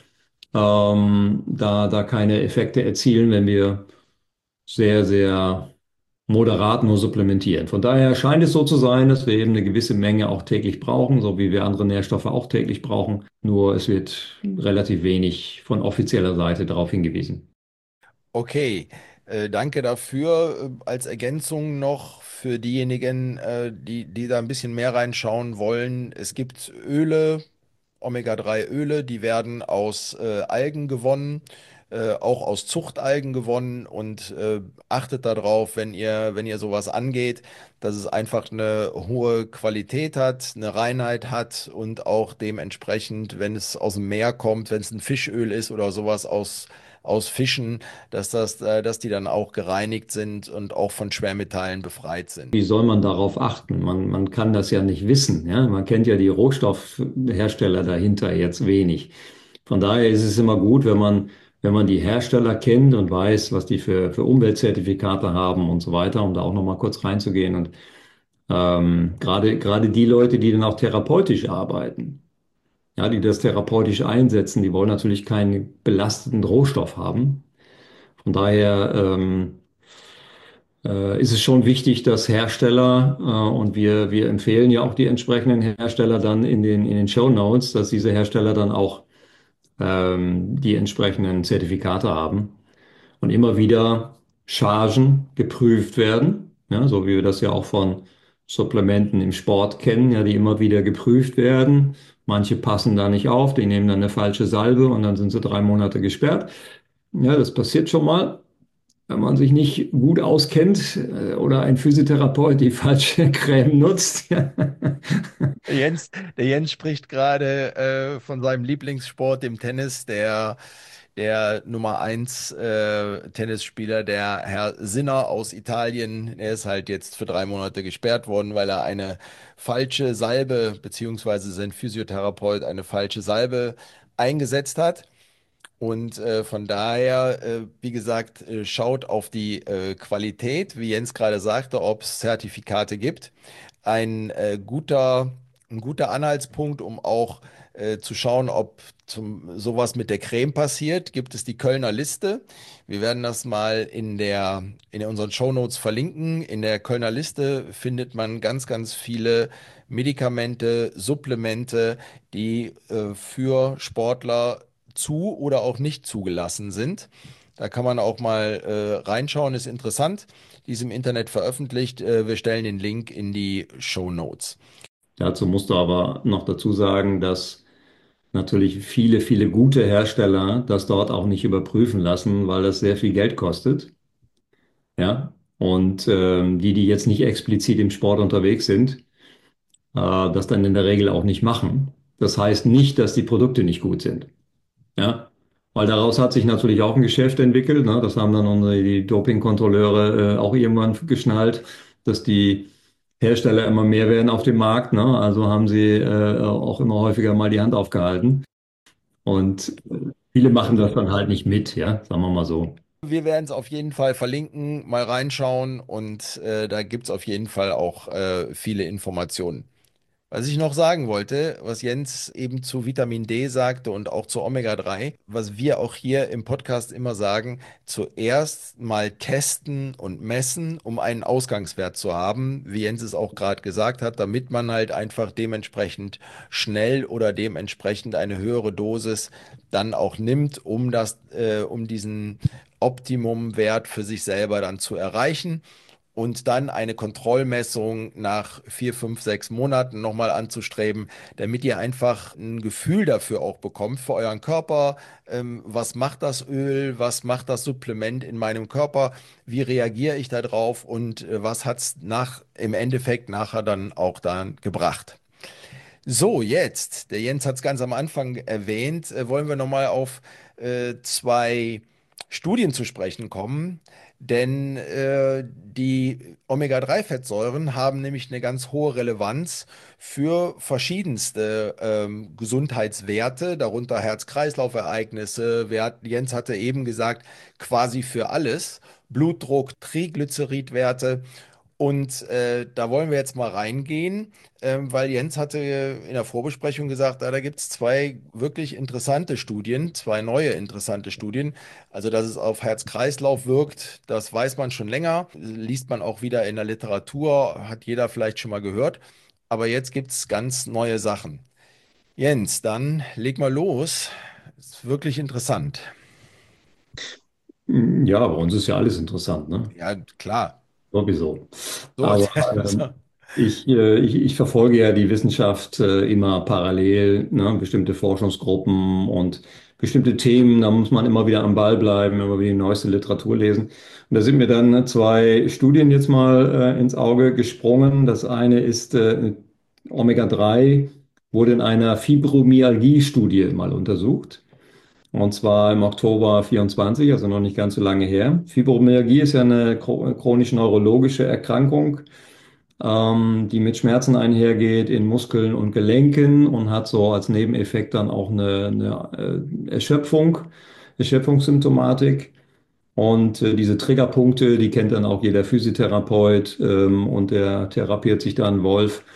Speaker 2: da keine Effekte erzielen, wenn wir sehr, sehr moderat nur supplementieren. Von daher scheint es so zu sein, dass wir eben eine gewisse Menge auch täglich brauchen, so wie wir andere Nährstoffe auch täglich brauchen. Nur es wird relativ wenig von offizieller Seite darauf hingewiesen.
Speaker 1: Okay, danke dafür. Als Ergänzung noch für diejenigen, die da ein bisschen mehr reinschauen wollen. Es gibt Öle, Omega-3-Öle, die werden aus Algen gewonnen. auch aus Zuchtalgen gewonnen und achtet darauf, wenn ihr sowas angeht, dass es einfach eine hohe Qualität hat, eine Reinheit hat und auch dementsprechend, wenn es aus dem Meer kommt, wenn es ein Fischöl ist oder sowas aus Fischen, dass die dann auch gereinigt sind und auch von Schwermetallen befreit sind.
Speaker 2: Wie soll man darauf achten? Man kann das ja nicht wissen. Ja? Man kennt ja die Rohstoffhersteller dahinter jetzt wenig. Von daher ist es immer gut, wenn man die Hersteller kennt und weiß, was die für Umweltzertifikate haben und so weiter, um da auch nochmal kurz reinzugehen. Und gerade die Leute, die dann auch therapeutisch arbeiten, ja, die das therapeutisch einsetzen, die wollen natürlich keinen belastenden Rohstoff haben. Von daher ist es schon wichtig, dass Hersteller, und wir empfehlen ja auch die entsprechenden Hersteller dann in den Show Notes, dass diese Hersteller dann auch die entsprechenden Zertifikate haben und immer wieder Chargen geprüft werden, ja, so wie wir das ja auch von Supplementen im Sport kennen, ja, die immer wieder geprüft werden. Manche passen da nicht auf, die nehmen dann eine falsche Salbe und dann sind sie 3 Monate gesperrt. Ja, das passiert schon mal, wenn man sich nicht gut auskennt oder ein Physiotherapeut die falsche Creme nutzt. Ja.
Speaker 1: Der Jens spricht gerade von seinem Lieblingssport, dem Tennis, der Nummer eins Tennisspieler, der Herr Sinner aus Italien. Er ist halt jetzt für 3 Monate gesperrt worden, weil er eine falsche Salbe, beziehungsweise sein Physiotherapeut eine falsche Salbe eingesetzt hat. Und von daher, wie gesagt, schaut auf die Qualität, wie Jens gerade sagte, ob es Zertifikate gibt. Ein guter Anhaltspunkt, um auch zu schauen, ob sowas mit der Creme passiert, gibt es die Kölner Liste. Wir werden das mal in unseren Shownotes verlinken. In der Kölner Liste findet man ganz viele Medikamente, Supplemente, die für Sportler zu oder auch nicht zugelassen sind. Da kann man auch mal reinschauen, ist interessant. Die ist im Internet veröffentlicht. Wir stellen den Link in die Show Notes.
Speaker 2: Dazu musst du aber noch dazu sagen, dass natürlich viele gute Hersteller das dort auch nicht überprüfen lassen, weil das sehr viel Geld kostet. Ja. Und die jetzt nicht explizit im Sport unterwegs sind, das dann in der Regel auch nicht machen. Das heißt nicht, dass die Produkte nicht gut sind. Ja. Weil daraus hat sich natürlich auch ein Geschäft entwickelt. Ne? Das haben dann die Dopingkontrolleure auch irgendwann geschnallt, dass die Hersteller immer mehr werden auf dem Markt. Ne? Also haben sie auch immer häufiger mal die Hand aufgehalten. Und viele machen das dann halt nicht mit, ja, sagen wir mal so.
Speaker 1: Wir werden es auf jeden Fall verlinken, mal reinschauen und da gibt es auf jeden Fall auch viele Informationen. Was ich noch sagen wollte, was Jens eben zu Vitamin D sagte und auch zu Omega-3, was wir auch hier im Podcast immer sagen, zuerst mal testen und messen, um einen Ausgangswert zu haben, wie Jens es auch gerade gesagt hat, damit man halt einfach dementsprechend schnell oder dementsprechend eine höhere Dosis dann auch nimmt, um diesen Optimumwert für sich selber dann zu erreichen und dann eine Kontrollmessung nach 4, 5, 6 Monaten nochmal anzustreben, damit ihr einfach ein Gefühl dafür auch bekommt für euren Körper. Was macht das Öl? Was macht das Supplement in meinem Körper? Wie reagiere ich darauf? Und was hat es im Endeffekt nachher dann auch dann gebracht? So, jetzt, der Jens hat es ganz am Anfang erwähnt, wollen wir nochmal auf zwei Studien zu sprechen kommen. Denn die Omega-3-Fettsäuren haben nämlich eine ganz hohe Relevanz für verschiedenste Gesundheitswerte, darunter Herz-Kreislauf-Ereignisse. Jens hatte eben gesagt, quasi für alles. Blutdruck, Triglyceridwerte. Und da wollen wir jetzt mal reingehen, weil Jens hatte in der Vorbesprechung gesagt, da gibt es zwei wirklich interessante Studien, zwei neue interessante Studien. Also, dass es auf Herz-Kreislauf wirkt, das weiß man schon länger, liest man auch wieder in der Literatur, hat jeder vielleicht schon mal gehört. Aber jetzt gibt es ganz neue Sachen. Jens, dann leg mal los. Ist wirklich interessant.
Speaker 2: Ja, bei uns ist ja alles interessant, ne?
Speaker 1: Ja, klar.
Speaker 2: Sowieso.
Speaker 1: So,
Speaker 2: Aber
Speaker 1: so.
Speaker 2: ich verfolge ja die Wissenschaft immer parallel, ne? Bestimmte Forschungsgruppen und bestimmte Themen, da muss man immer wieder am Ball bleiben, immer wieder die neueste Literatur lesen. Und da sind mir dann zwei Studien jetzt mal ins Auge gesprungen. Das eine ist Omega-3 wurde in einer Fibromyalgie-Studie mal untersucht. Und zwar im Oktober 24, also noch nicht ganz so lange her. Fibromyalgie ist ja eine chronisch-neurologische Erkrankung, die mit Schmerzen einhergeht in Muskeln und Gelenken und hat so als Nebeneffekt dann auch eine Erschöpfungssymptomatik. Und diese Triggerpunkte, die kennt dann auch jeder Physiotherapeut, und der therapiert sich dann Wolf,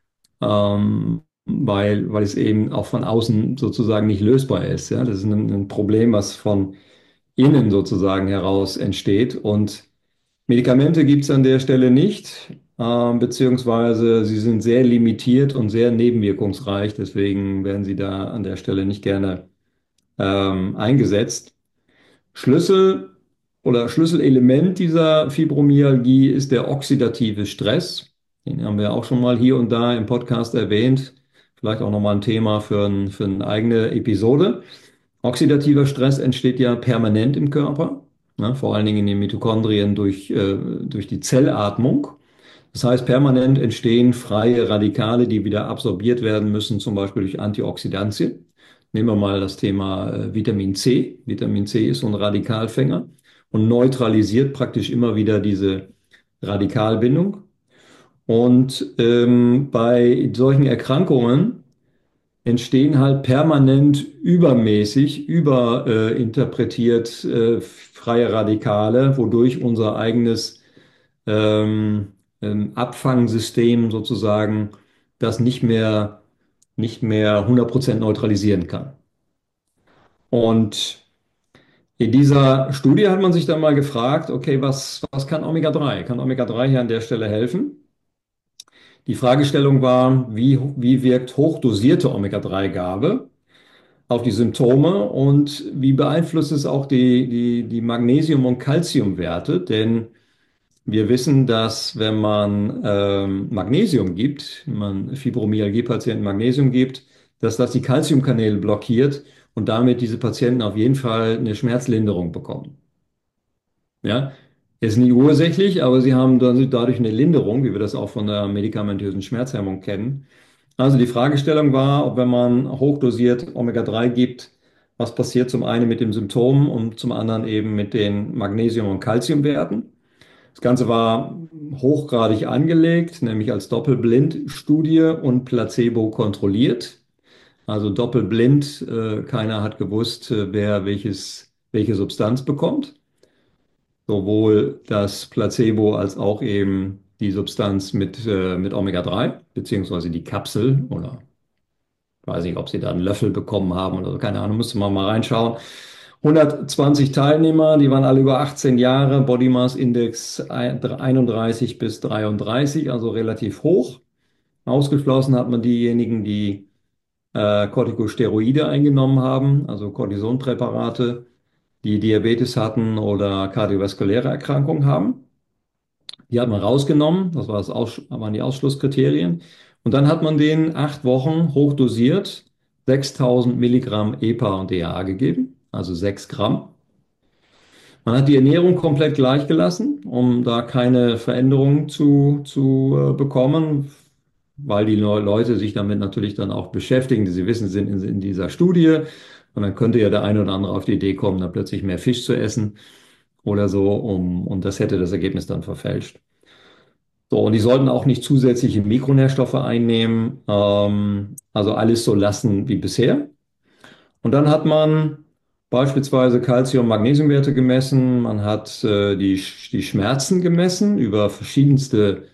Speaker 2: weil es eben auch von außen sozusagen nicht lösbar ist. Ja? Das ist ein Problem, was von innen sozusagen heraus entsteht. Und Medikamente gibt es an der Stelle nicht, beziehungsweise sie sind sehr limitiert und sehr nebenwirkungsreich. Deswegen werden sie da an der Stelle nicht gerne eingesetzt. Schlüssel oder Schlüsselelement dieser Fibromyalgie ist der oxidative Stress. Den haben wir auch schon mal hier und da im Podcast erwähnt. Vielleicht auch nochmal ein Thema für eine eigene Episode. Oxidativer Stress entsteht ja permanent im Körper, ne, vor allen Dingen in den Mitochondrien durch die Zellatmung. Das heißt, permanent entstehen freie Radikale, die wieder absorbiert werden müssen, zum Beispiel durch Antioxidantien. Nehmen wir mal das Thema Vitamin C. Vitamin C ist so ein Radikalfänger und neutralisiert praktisch immer wieder diese Radikalbindung. Und bei solchen Erkrankungen entstehen halt permanent übermäßig, überinterpretiert freie Radikale, wodurch unser eigenes Abfangsystem sozusagen das nicht mehr 100% neutralisieren kann. Und in dieser Studie hat man sich dann mal gefragt, okay, was kann Omega-3? Kann Omega-3 hier an der Stelle helfen? Die Fragestellung war, wie wirkt hochdosierte Omega-3-Gabe auf die Symptome und wie beeinflusst es auch die Magnesium- und Calciumwerte? Denn wir wissen, dass wenn man Magnesium gibt, wenn man Fibromyalgie-Patienten Magnesium gibt, dass das die Calciumkanäle blockiert und damit diese Patienten auf jeden Fall eine Schmerzlinderung bekommen. Ja, ist nicht ursächlich, aber sie haben dadurch eine Linderung, wie wir das auch von der medikamentösen Schmerzhemmung kennen. Also die Fragestellung war, ob wenn man hochdosiert Omega-3 gibt, was passiert zum einen mit dem Symptom und zum anderen eben mit den Magnesium- und Calciumwerten. Das Ganze war hochgradig angelegt, nämlich als Doppelblindstudie und Placebo kontrolliert. Also doppelblind, keiner hat gewusst, wer welche Substanz bekommt. Sowohl das Placebo als auch eben die Substanz mit Omega-3, beziehungsweise die Kapsel oder weiß nicht, ob sie da einen Löffel bekommen haben oder so, keine Ahnung, müsste man mal reinschauen. 120 Teilnehmer, die waren alle über 18 Jahre, Body Mass Index 31 bis 33, also relativ hoch. Ausgeschlossen hat man diejenigen, die Corticosteroide eingenommen haben, also Cortisonpräparate, die Diabetes hatten oder kardiovaskuläre Erkrankungen haben. Die hat man rausgenommen, waren die Ausschlusskriterien. Und dann hat man denen 8 Wochen hochdosiert 6000 Milligramm EPA und DHA gegeben, also 6 Gramm. Man hat die Ernährung komplett gleich gelassen, um da keine Veränderungen zu bekommen, weil die Leute sich damit natürlich dann auch beschäftigen, die sie wissen, sind in dieser Studie. Und dann könnte ja der eine oder andere auf die Idee kommen, dann plötzlich mehr Fisch zu essen oder so, und das hätte das Ergebnis dann verfälscht. So, und die sollten auch nicht zusätzliche Mikronährstoffe einnehmen, also alles so lassen wie bisher. Und dann hat man beispielsweise Calcium- und Magnesiumwerte gemessen, man hat die Schmerzen gemessen über verschiedenste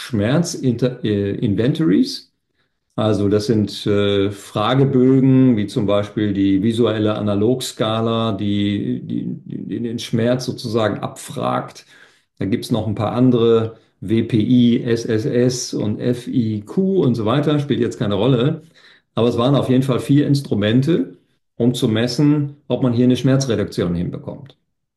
Speaker 2: Schmerz-Inventories. Also das sind Fragebögen, wie zum Beispiel die visuelle Analogskala, die den Schmerz sozusagen abfragt. Da gibt es noch ein paar andere, WPI, SSS und FIQ und so weiter, spielt jetzt keine Rolle. Aber es waren auf jeden Fall 4 Instrumente, um zu messen, ob man hier eine Schmerzreduktion hinbekommt.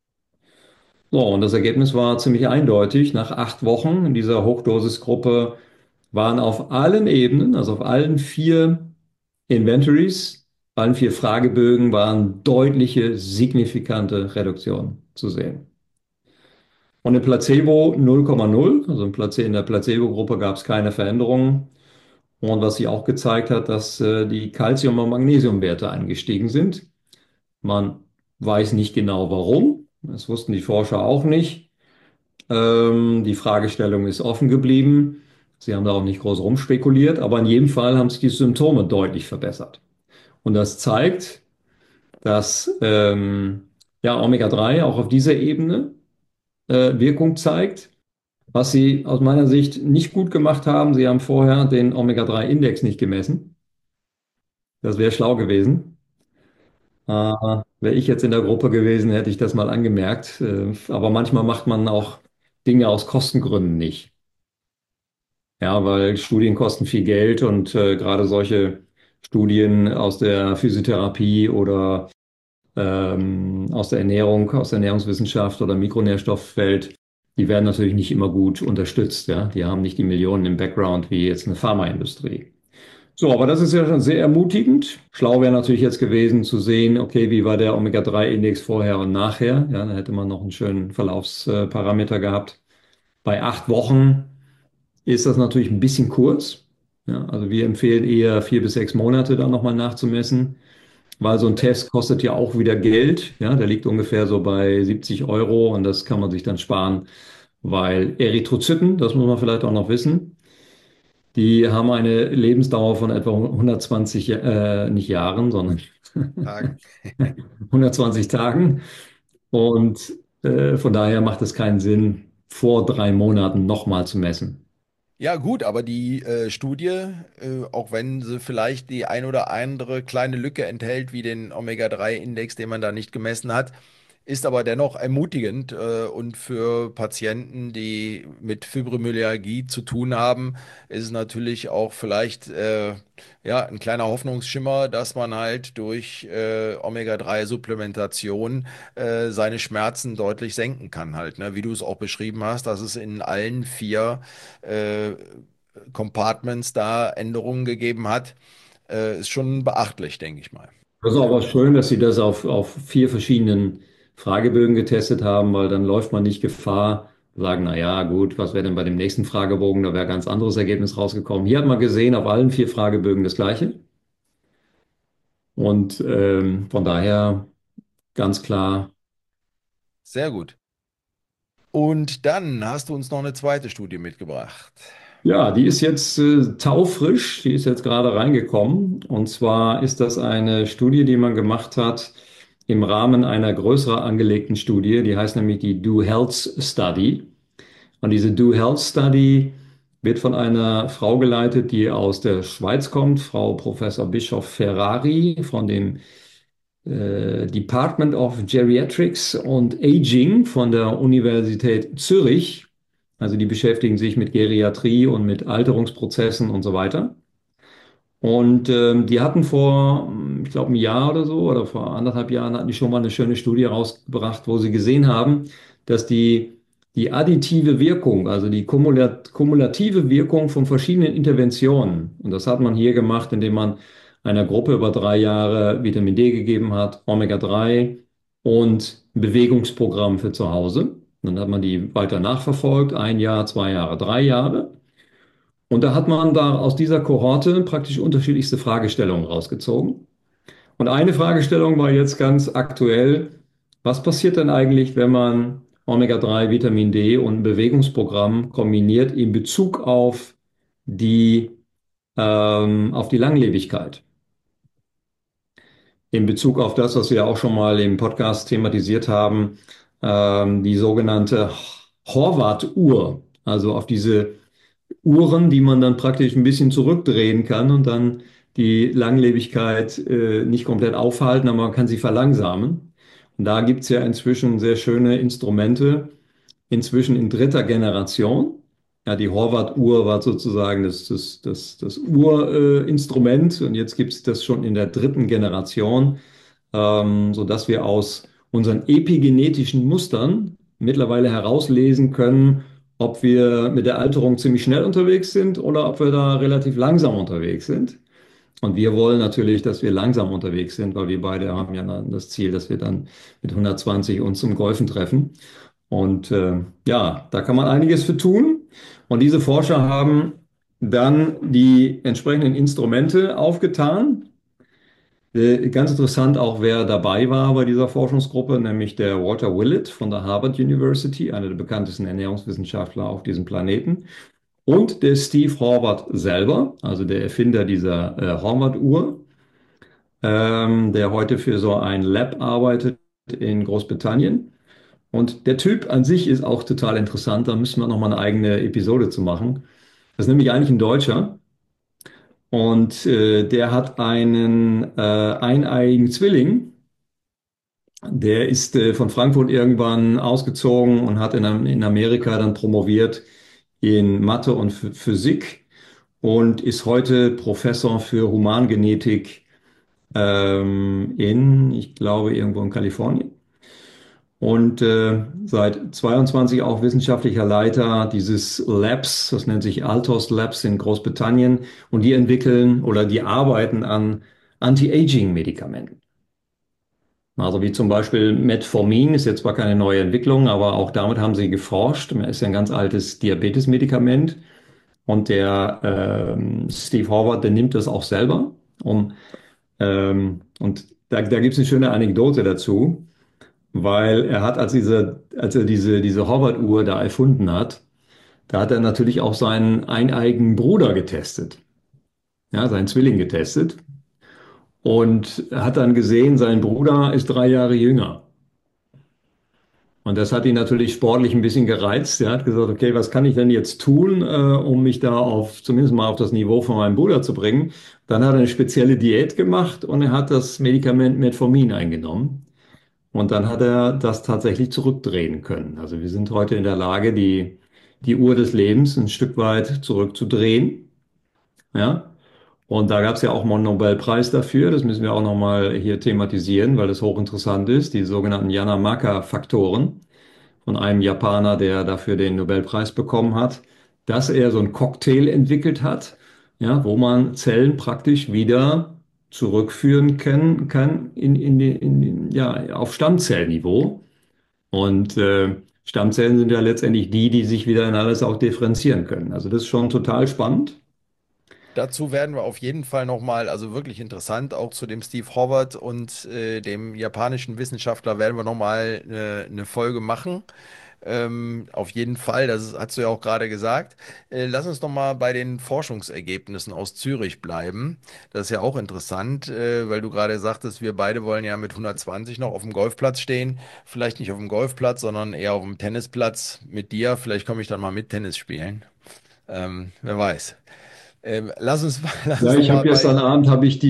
Speaker 2: So, und das Ergebnis war ziemlich eindeutig. Nach 8 Wochen in dieser Hochdosisgruppe waren auf allen Ebenen, also auf allen 4 Inventories, allen 4 Fragebögen waren deutliche, signifikante Reduktionen zu sehen. Und im Placebo 0,0, also in der Placebo-Gruppe gab es keine Veränderungen. Und was sich auch gezeigt hat, dass die Calcium- und Magnesiumwerte angestiegen sind. Man weiß nicht genau warum. Das wussten die Forscher auch nicht. Die Fragestellung ist offen geblieben. Sie haben da auch nicht groß rumspekuliert, aber in jedem Fall haben sich die Symptome deutlich verbessert. Und das zeigt, dass ja, Omega-3 auch auf dieser Ebene Wirkung zeigt. Was sie aus meiner Sicht nicht gut gemacht haben, sie haben vorher den Omega-3-Index nicht gemessen. Das wäre schlau gewesen. Wäre ich jetzt in der Gruppe gewesen, hätte ich das mal angemerkt. Aber manchmal macht man auch Dinge aus Kostengründen nicht. Ja, weil Studien kosten viel Geld und gerade solche Studien aus der Physiotherapie oder aus der Ernährung, aus der Ernährungswissenschaft oder Mikronährstofffeld, die werden natürlich nicht immer gut unterstützt. Ja? Die haben nicht die Millionen im Background wie jetzt eine Pharmaindustrie. So, aber das ist ja schon sehr ermutigend. Schlau wäre natürlich jetzt gewesen zu sehen, okay, wie war der Omega-3-Index vorher und nachher? Ja, da hätte man noch einen schönen Verlaufsparameter gehabt. Bei 8 Wochen ist das natürlich ein bisschen kurz. Ja, also wir empfehlen eher 4 bis 6 Monate dann nochmal nachzumessen, weil so ein Test kostet ja auch wieder Geld. Ja, der liegt ungefähr so bei 70 € und das kann man sich dann sparen, weil Erythrozyten, das muss man vielleicht auch noch wissen, die haben eine Lebensdauer von etwa 120, nicht Jahren, sondern
Speaker 1: Tagen.
Speaker 2: 120 Tagen. Und von daher macht es keinen Sinn, vor 3 Monaten nochmal zu messen.
Speaker 1: Ja, gut, aber die Studie, auch wenn sie vielleicht die ein oder andere kleine Lücke enthält, wie den Omega-3-Index, den man da nicht gemessen hat, ist aber dennoch ermutigend und für Patienten, die mit Fibromyalgie zu tun haben, ist es natürlich auch vielleicht ja, ein kleiner Hoffnungsschimmer, dass man halt durch Omega-3-Supplementation seine Schmerzen deutlich senken kann halt, ne? Wie du es auch beschrieben hast, dass es in allen 4 äh, Compartments da Änderungen gegeben hat, ist schon beachtlich, denke ich mal.
Speaker 2: Das ist aber schön, dass Sie das auf 4 verschiedenen Fragebögen getestet haben, weil dann läuft man nicht Gefahr, zu sagen, na ja, gut, was wäre denn bei dem nächsten Fragebogen? Da wäre ein ganz anderes Ergebnis rausgekommen. Hier hat man gesehen, auf allen 4 Fragebögen das Gleiche. Und von daher ganz klar.
Speaker 1: Sehr gut. Und dann hast du uns noch eine zweite Studie mitgebracht.
Speaker 2: Ja, die ist jetzt taufrisch, die ist jetzt gerade reingekommen. Und zwar ist das eine Studie, die man gemacht hat im Rahmen einer größer angelegten Studie, die heißt nämlich die Do Health Study. Und diese Do Health Study wird von einer Frau geleitet, die aus der Schweiz kommt, Frau Professor Bischof Ferrari von dem Department of Geriatrics und Aging von der Universität Zürich. Also die beschäftigen sich mit Geriatrie und mit Alterungsprozessen und so weiter. Und die hatten vor, ich glaube, einem Jahr oder so oder vor 1,5 Jahren hatten die schon mal eine schöne Studie rausgebracht, wo sie gesehen haben, dass die additive Wirkung, also die kumulative Wirkung von verschiedenen Interventionen, und das hat man hier gemacht, indem man einer Gruppe über 3 Jahre Vitamin D gegeben hat, Omega-3 und ein Bewegungsprogramm für zu Hause. Dann hat man die weiter nachverfolgt, 1 Jahr, 2 Jahre, 3 Jahre. Und da hat man da aus dieser Kohorte praktisch unterschiedlichste Fragestellungen rausgezogen. Und eine Fragestellung war jetzt ganz aktuell, was passiert denn eigentlich, wenn man Omega-3, Vitamin D und ein Bewegungsprogramm kombiniert in Bezug die, auf die Langlebigkeit? In Bezug auf das, was wir auch schon mal im Podcast thematisiert haben, die sogenannte Horvath-Uhr, also auf diese Uhren, die man dann praktisch ein bisschen zurückdrehen kann und dann die Langlebigkeit nicht komplett aufhalten, aber man kann sie verlangsamen. Und da gibt es ja inzwischen sehr schöne Instrumente, inzwischen in dritter Generation. Ja, die Horvath-Uhr war sozusagen das Urinstrument und jetzt gibt es das schon in der dritten Generation, sodass wir aus unseren epigenetischen Mustern mittlerweile herauslesen können, ob wir mit der Alterung ziemlich schnell unterwegs sind oder ob wir da relativ langsam unterwegs sind. Und wir wollen natürlich, dass wir langsam unterwegs sind, weil wir beide haben ja dann das Ziel, dass wir dann mit 120 uns zum Golfen treffen. Und ja, da kann man einiges für tun. Und diese Forscher haben dann die entsprechenden Instrumente aufgetan. Ganz interessant auch, wer dabei war bei dieser Forschungsgruppe, nämlich der Walter Willett von der Harvard University, einer der bekanntesten Ernährungswissenschaftler auf diesem Planeten, und der Steve Horvath selber, also der Erfinder dieser Horvath-Uhr, der heute für so ein Lab arbeitet in Großbritannien. Und der Typ an sich ist auch total interessant, da müssen wir nochmal eine eigene Episode zu machen. Das ist nämlich eigentlich ein Deutscher. Und der hat einen eineiigen Zwilling. Der ist von Frankfurt irgendwann ausgezogen und hat in Amerika dann promoviert in Mathe und Physik und ist heute Professor für Humangenetik ich glaube, irgendwo in Kalifornien. Und seit 22 auch wissenschaftlicher Leiter dieses Labs, das nennt sich Altos Labs in Großbritannien. Und die entwickeln oder die arbeiten an Anti-Aging-Medikamenten. Also wie zum Beispiel Metformin ist jetzt zwar keine neue Entwicklung, aber auch damit haben sie geforscht. Es ist ja ein ganz altes Diabetes-Medikament. Und der Steve Horvath, der nimmt das auch selber. Und da gibt es eine schöne Anekdote dazu, weil er hat, als er diese Horvath-Uhr da erfunden hat, da hat er natürlich auch seinen eineigen Bruder getestet, ja, seinen Zwilling getestet und hat dann gesehen, sein Bruder ist 3 Jahre jünger. Und das hat ihn natürlich sportlich ein bisschen gereizt. Er hat gesagt, okay, was kann ich denn jetzt tun, um mich da zumindest mal auf das Niveau von meinem Bruder zu bringen? Dann hat er eine spezielle Diät gemacht und er hat das Medikament Metformin eingenommen. Und dann hat er das tatsächlich zurückdrehen können. Also wir sind heute in der Lage, die Uhr des Lebens ein Stück weit zurückzudrehen. Ja. Und da gab es ja auch mal einen Nobelpreis dafür. Das müssen wir auch nochmal hier thematisieren, weil das hochinteressant ist. Die sogenannten Yanamaka-Faktoren von einem Japaner, der dafür den Nobelpreis bekommen hat, dass er so einen Cocktail entwickelt hat, ja, wo man Zellen praktisch wieder zurückführen kann ja, auf Stammzellniveau. Und Stammzellen sind ja letztendlich die sich wieder in alles auch differenzieren können. Also das ist schon total spannend.
Speaker 1: Dazu werden wir auf jeden Fall nochmal, also wirklich interessant, auch zu dem Steve Horvath und dem japanischen Wissenschaftler werden wir nochmal eine Folge machen. Auf jeden Fall, hast du ja auch gerade gesagt. Lass uns nochmal bei den Forschungsergebnissen aus Zürich bleiben. Das ist ja auch interessant, weil du gerade sagtest, wir beide wollen ja mit 120 noch auf dem Golfplatz stehen. Vielleicht nicht auf dem Golfplatz, sondern eher auf dem Tennisplatz mit dir. Vielleicht komme ich dann mal mit Tennis spielen. Wer weiß. Lass
Speaker 2: Ja,
Speaker 1: uns noch
Speaker 2: ich habe
Speaker 1: mal
Speaker 2: gestern
Speaker 1: bei,
Speaker 2: Abend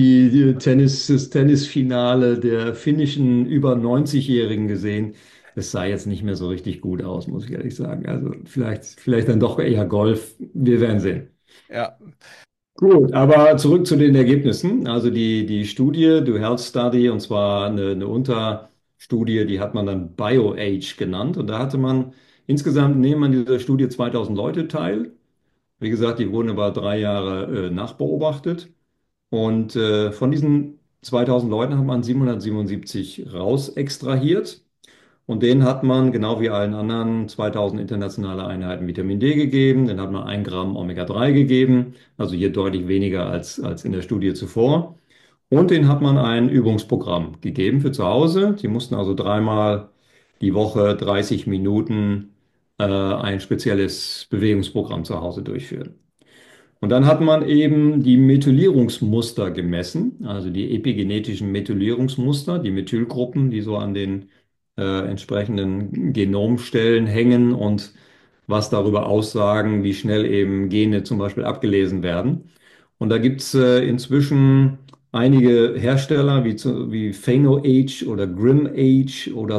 Speaker 2: das Tennisfinale der finnischen über 90-Jährigen gesehen. Es sah jetzt nicht mehr so richtig gut aus, muss ich ehrlich sagen. Also vielleicht dann doch eher Golf. Wir werden sehen.
Speaker 1: ja,
Speaker 2: Gut, aber zurück zu den Ergebnissen. Also die Studie, The Health Study, und zwar eine Unterstudie, die hat man dann BioAge genannt. Und da hatte man insgesamt, nehmen an dieser Studie 2000 Leute teil. Wie gesagt, die wurden über 3 Jahre nachbeobachtet. Und von diesen 2000 Leuten hat man 777 raus extrahiert. Und denen hat man, genau wie allen anderen, 2000 internationale Einheiten Vitamin D gegeben. Dann hat man 1 Gramm Omega-3 gegeben, also hier deutlich weniger als in der Studie zuvor. Und denen hat man ein Übungsprogramm gegeben für zu Hause. Die mussten also 3-mal die Woche 30 Minuten ein spezielles Bewegungsprogramm zu Hause durchführen. Und dann hat man eben die Methylierungsmuster gemessen, also die epigenetischen Methylierungsmuster, die Methylgruppen, die so an den entsprechenden Genomstellen hängen und was darüber aussagen, wie schnell eben Gene zum Beispiel abgelesen werden. Und da gibt es inzwischen einige Hersteller wie PhenoAge oder GrimAge oder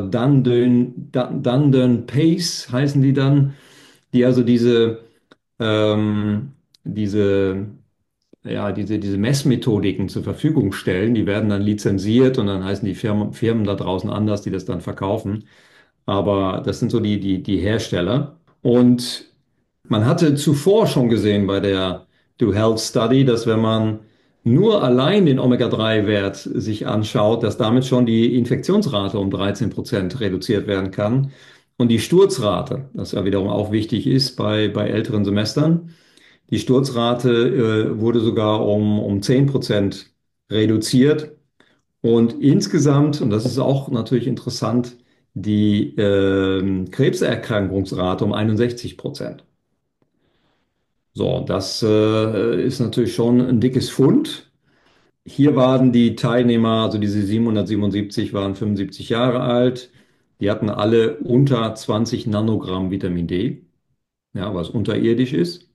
Speaker 2: Dundon Pace heißen die dann, die also ähm, diese, diese Messmethodiken zur Verfügung stellen. Die werden dann lizenziert und dann heißen die Firmen da draußen anders, die das dann verkaufen. Aber das sind so die Hersteller. Und man hatte zuvor schon gesehen bei der Do Health Study, dass wenn man nur allein den Omega-3-Wert sich anschaut, dass damit schon die Infektionsrate um 13% reduziert werden kann. Und die Sturzrate, das ja wiederum auch wichtig ist bei älteren Semestern, die Sturzrate wurde sogar um 10% reduziert. Und insgesamt, und das ist auch natürlich interessant, die Krebserkrankungsrate um 61%. So, das ist natürlich schon ein dickes Fund. Hier waren die Teilnehmer, also diese 777 waren 75 Jahre alt. Die hatten alle unter 20 Nanogramm Vitamin D, ja, was unterirdisch ist.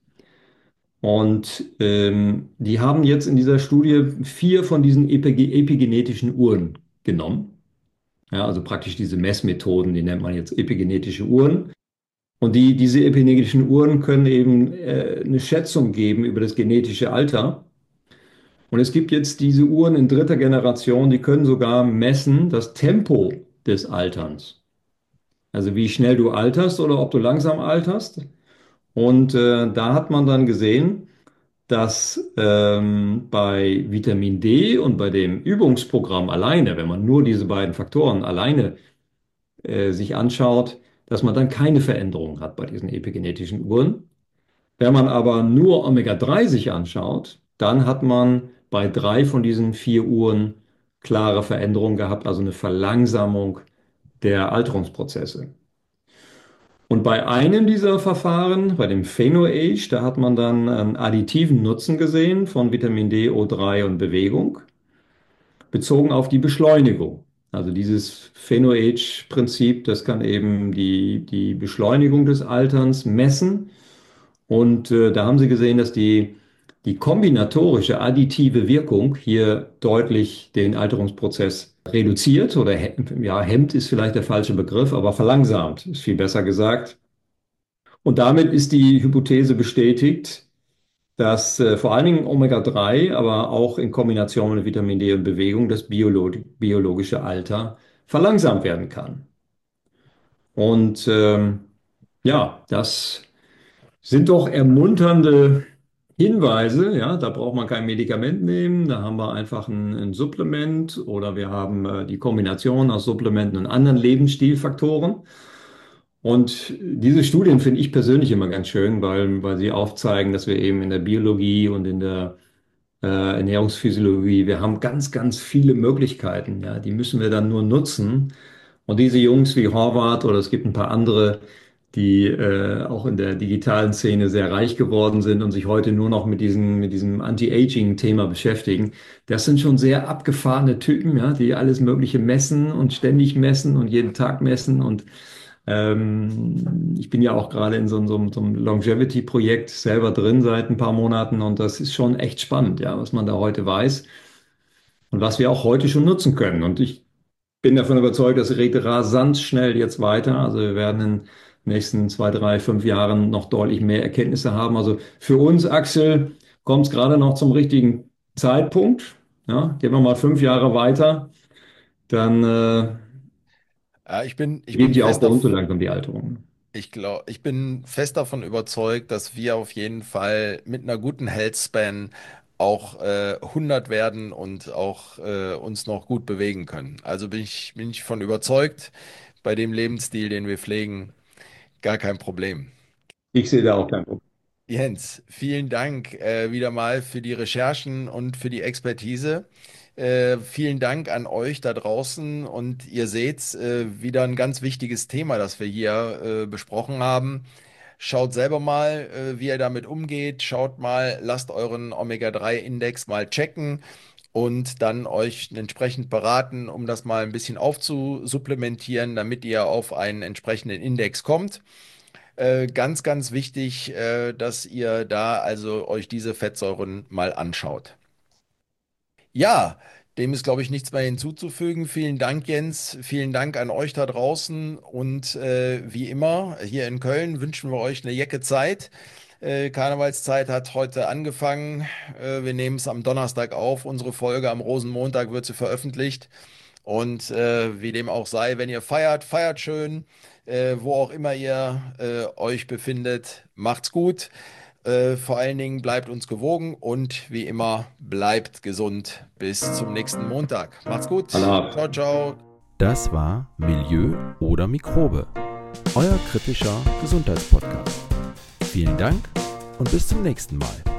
Speaker 2: Und die haben jetzt in dieser Studie 4 von diesen epigenetischen Uhren genommen. Ja, also praktisch diese Messmethoden, die nennt man jetzt epigenetische Uhren. Und diese epigenetischen Uhren können eben eine Schätzung geben über das genetische Alter. Und es gibt jetzt diese Uhren in dritter Generation, die können sogar messen das Tempo des Alterns. Also wie schnell du alterst oder ob du langsam alterst. Und da hat man dann gesehen, dass bei Vitamin D und bei dem Übungsprogramm alleine, wenn man nur diese beiden Faktoren alleine sich anschaut, dass man dann keine Veränderung hat bei diesen epigenetischen Uhren. Wenn man aber nur Omega-3 sich anschaut, dann hat man bei 3 von diesen 4 Uhren klare Veränderungen gehabt, also eine Verlangsamung der Alterungsprozesse. Und bei einem dieser Verfahren, bei dem PhenoAge, da hat man dann einen additiven Nutzen gesehen von Vitamin D, O3 und Bewegung, bezogen auf die Beschleunigung. Also dieses PhenoAge-Prinzip, das kann eben die Beschleunigung des Alterns messen. Und da haben sie gesehen, dass die kombinatorische additive Wirkung hier deutlich den Alterungsprozess reduziert oder ja, hemmt ist vielleicht der falsche Begriff, aber verlangsamt ist viel besser gesagt. Und damit ist die Hypothese bestätigt, dass vor allen Dingen Omega-3, aber auch in Kombination mit Vitamin D und Bewegung das biologische Alter verlangsamt werden kann. Und ja, das sind doch ermunternde Hinweise. Ja, da braucht man kein Medikament nehmen, da haben wir einfach ein Supplement oder wir haben die Kombination aus Supplementen und anderen Lebensstilfaktoren. Und diese Studien finde ich persönlich immer ganz schön, weil sie aufzeigen, dass wir eben in der Biologie und in der Ernährungsphysiologie, wir haben ganz, ganz viele Möglichkeiten. Ja, die müssen wir dann nur nutzen. Und diese Jungs wie Horvath oder es gibt ein paar andere, die auch in der digitalen Szene sehr reich geworden sind und sich heute nur noch mit diesem Anti-Aging-Thema beschäftigen. Das sind schon sehr abgefahrene Typen, ja, die alles Mögliche messen und ständig messen und jeden Tag messen. Und ich bin ja auch gerade in so einem Longevity-Projekt selber drin seit ein paar Monaten und das ist schon echt spannend, ja, was man da heute weiß und was wir auch heute schon nutzen können. Und ich bin davon überzeugt, das geht rasant schnell jetzt weiter. Also wir werden in den nächsten 2, 3, 5 Jahren noch deutlich mehr Erkenntnisse haben. Also für uns, Axel, kommt es gerade noch zum richtigen Zeitpunkt. Ja, gehen wir mal 5 Jahre weiter, dann
Speaker 1: Ich bin
Speaker 2: beginnt ja auch
Speaker 1: fest
Speaker 2: bei uns so
Speaker 1: auf,
Speaker 2: langsam die Alterung.
Speaker 1: ich bin fest davon überzeugt, dass wir auf jeden Fall mit einer guten Health Span auch 100 werden und auch uns noch gut bewegen können. Also bin ich von überzeugt, bei dem Lebensstil, den wir pflegen, gar kein Problem.
Speaker 2: Ich sehe da auch kein Problem.
Speaker 1: Jens, vielen Dank wieder mal für die Recherchen und für die Expertise. Vielen Dank an euch da draußen und ihr seht wieder ein ganz wichtiges Thema, das wir hier besprochen haben. Schaut selber mal, wie ihr damit umgeht. Schaut mal, lasst euren Omega-3-Index mal checken und dann euch entsprechend beraten, um das mal ein bisschen aufzusupplementieren, damit ihr auf einen entsprechenden Index kommt. Ganz, ganz wichtig, dass ihr da also euch diese Fettsäuren mal anschaut. Ja, dem ist, glaube ich, nichts mehr hinzuzufügen. Vielen Dank, Jens. Vielen Dank an euch da draußen. Und wie immer, hier in Köln wünschen wir euch eine Jecke Zeit. Karnevalszeit hat heute angefangen. Wir nehmen es am Donnerstag auf. Unsere Folge am Rosenmontag wird sie veröffentlicht. Und wie dem auch sei, wenn ihr feiert, feiert schön. Wo auch immer ihr euch befindet, macht's gut. Vor allen Dingen bleibt uns gewogen und wie immer bleibt gesund. Bis zum nächsten Montag. Macht's gut.
Speaker 2: Allah.
Speaker 1: Ciao, ciao.
Speaker 3: Das war Milieu oder Mikrobe, euer kritischer Gesundheitspodcast. Vielen Dank und bis zum nächsten Mal.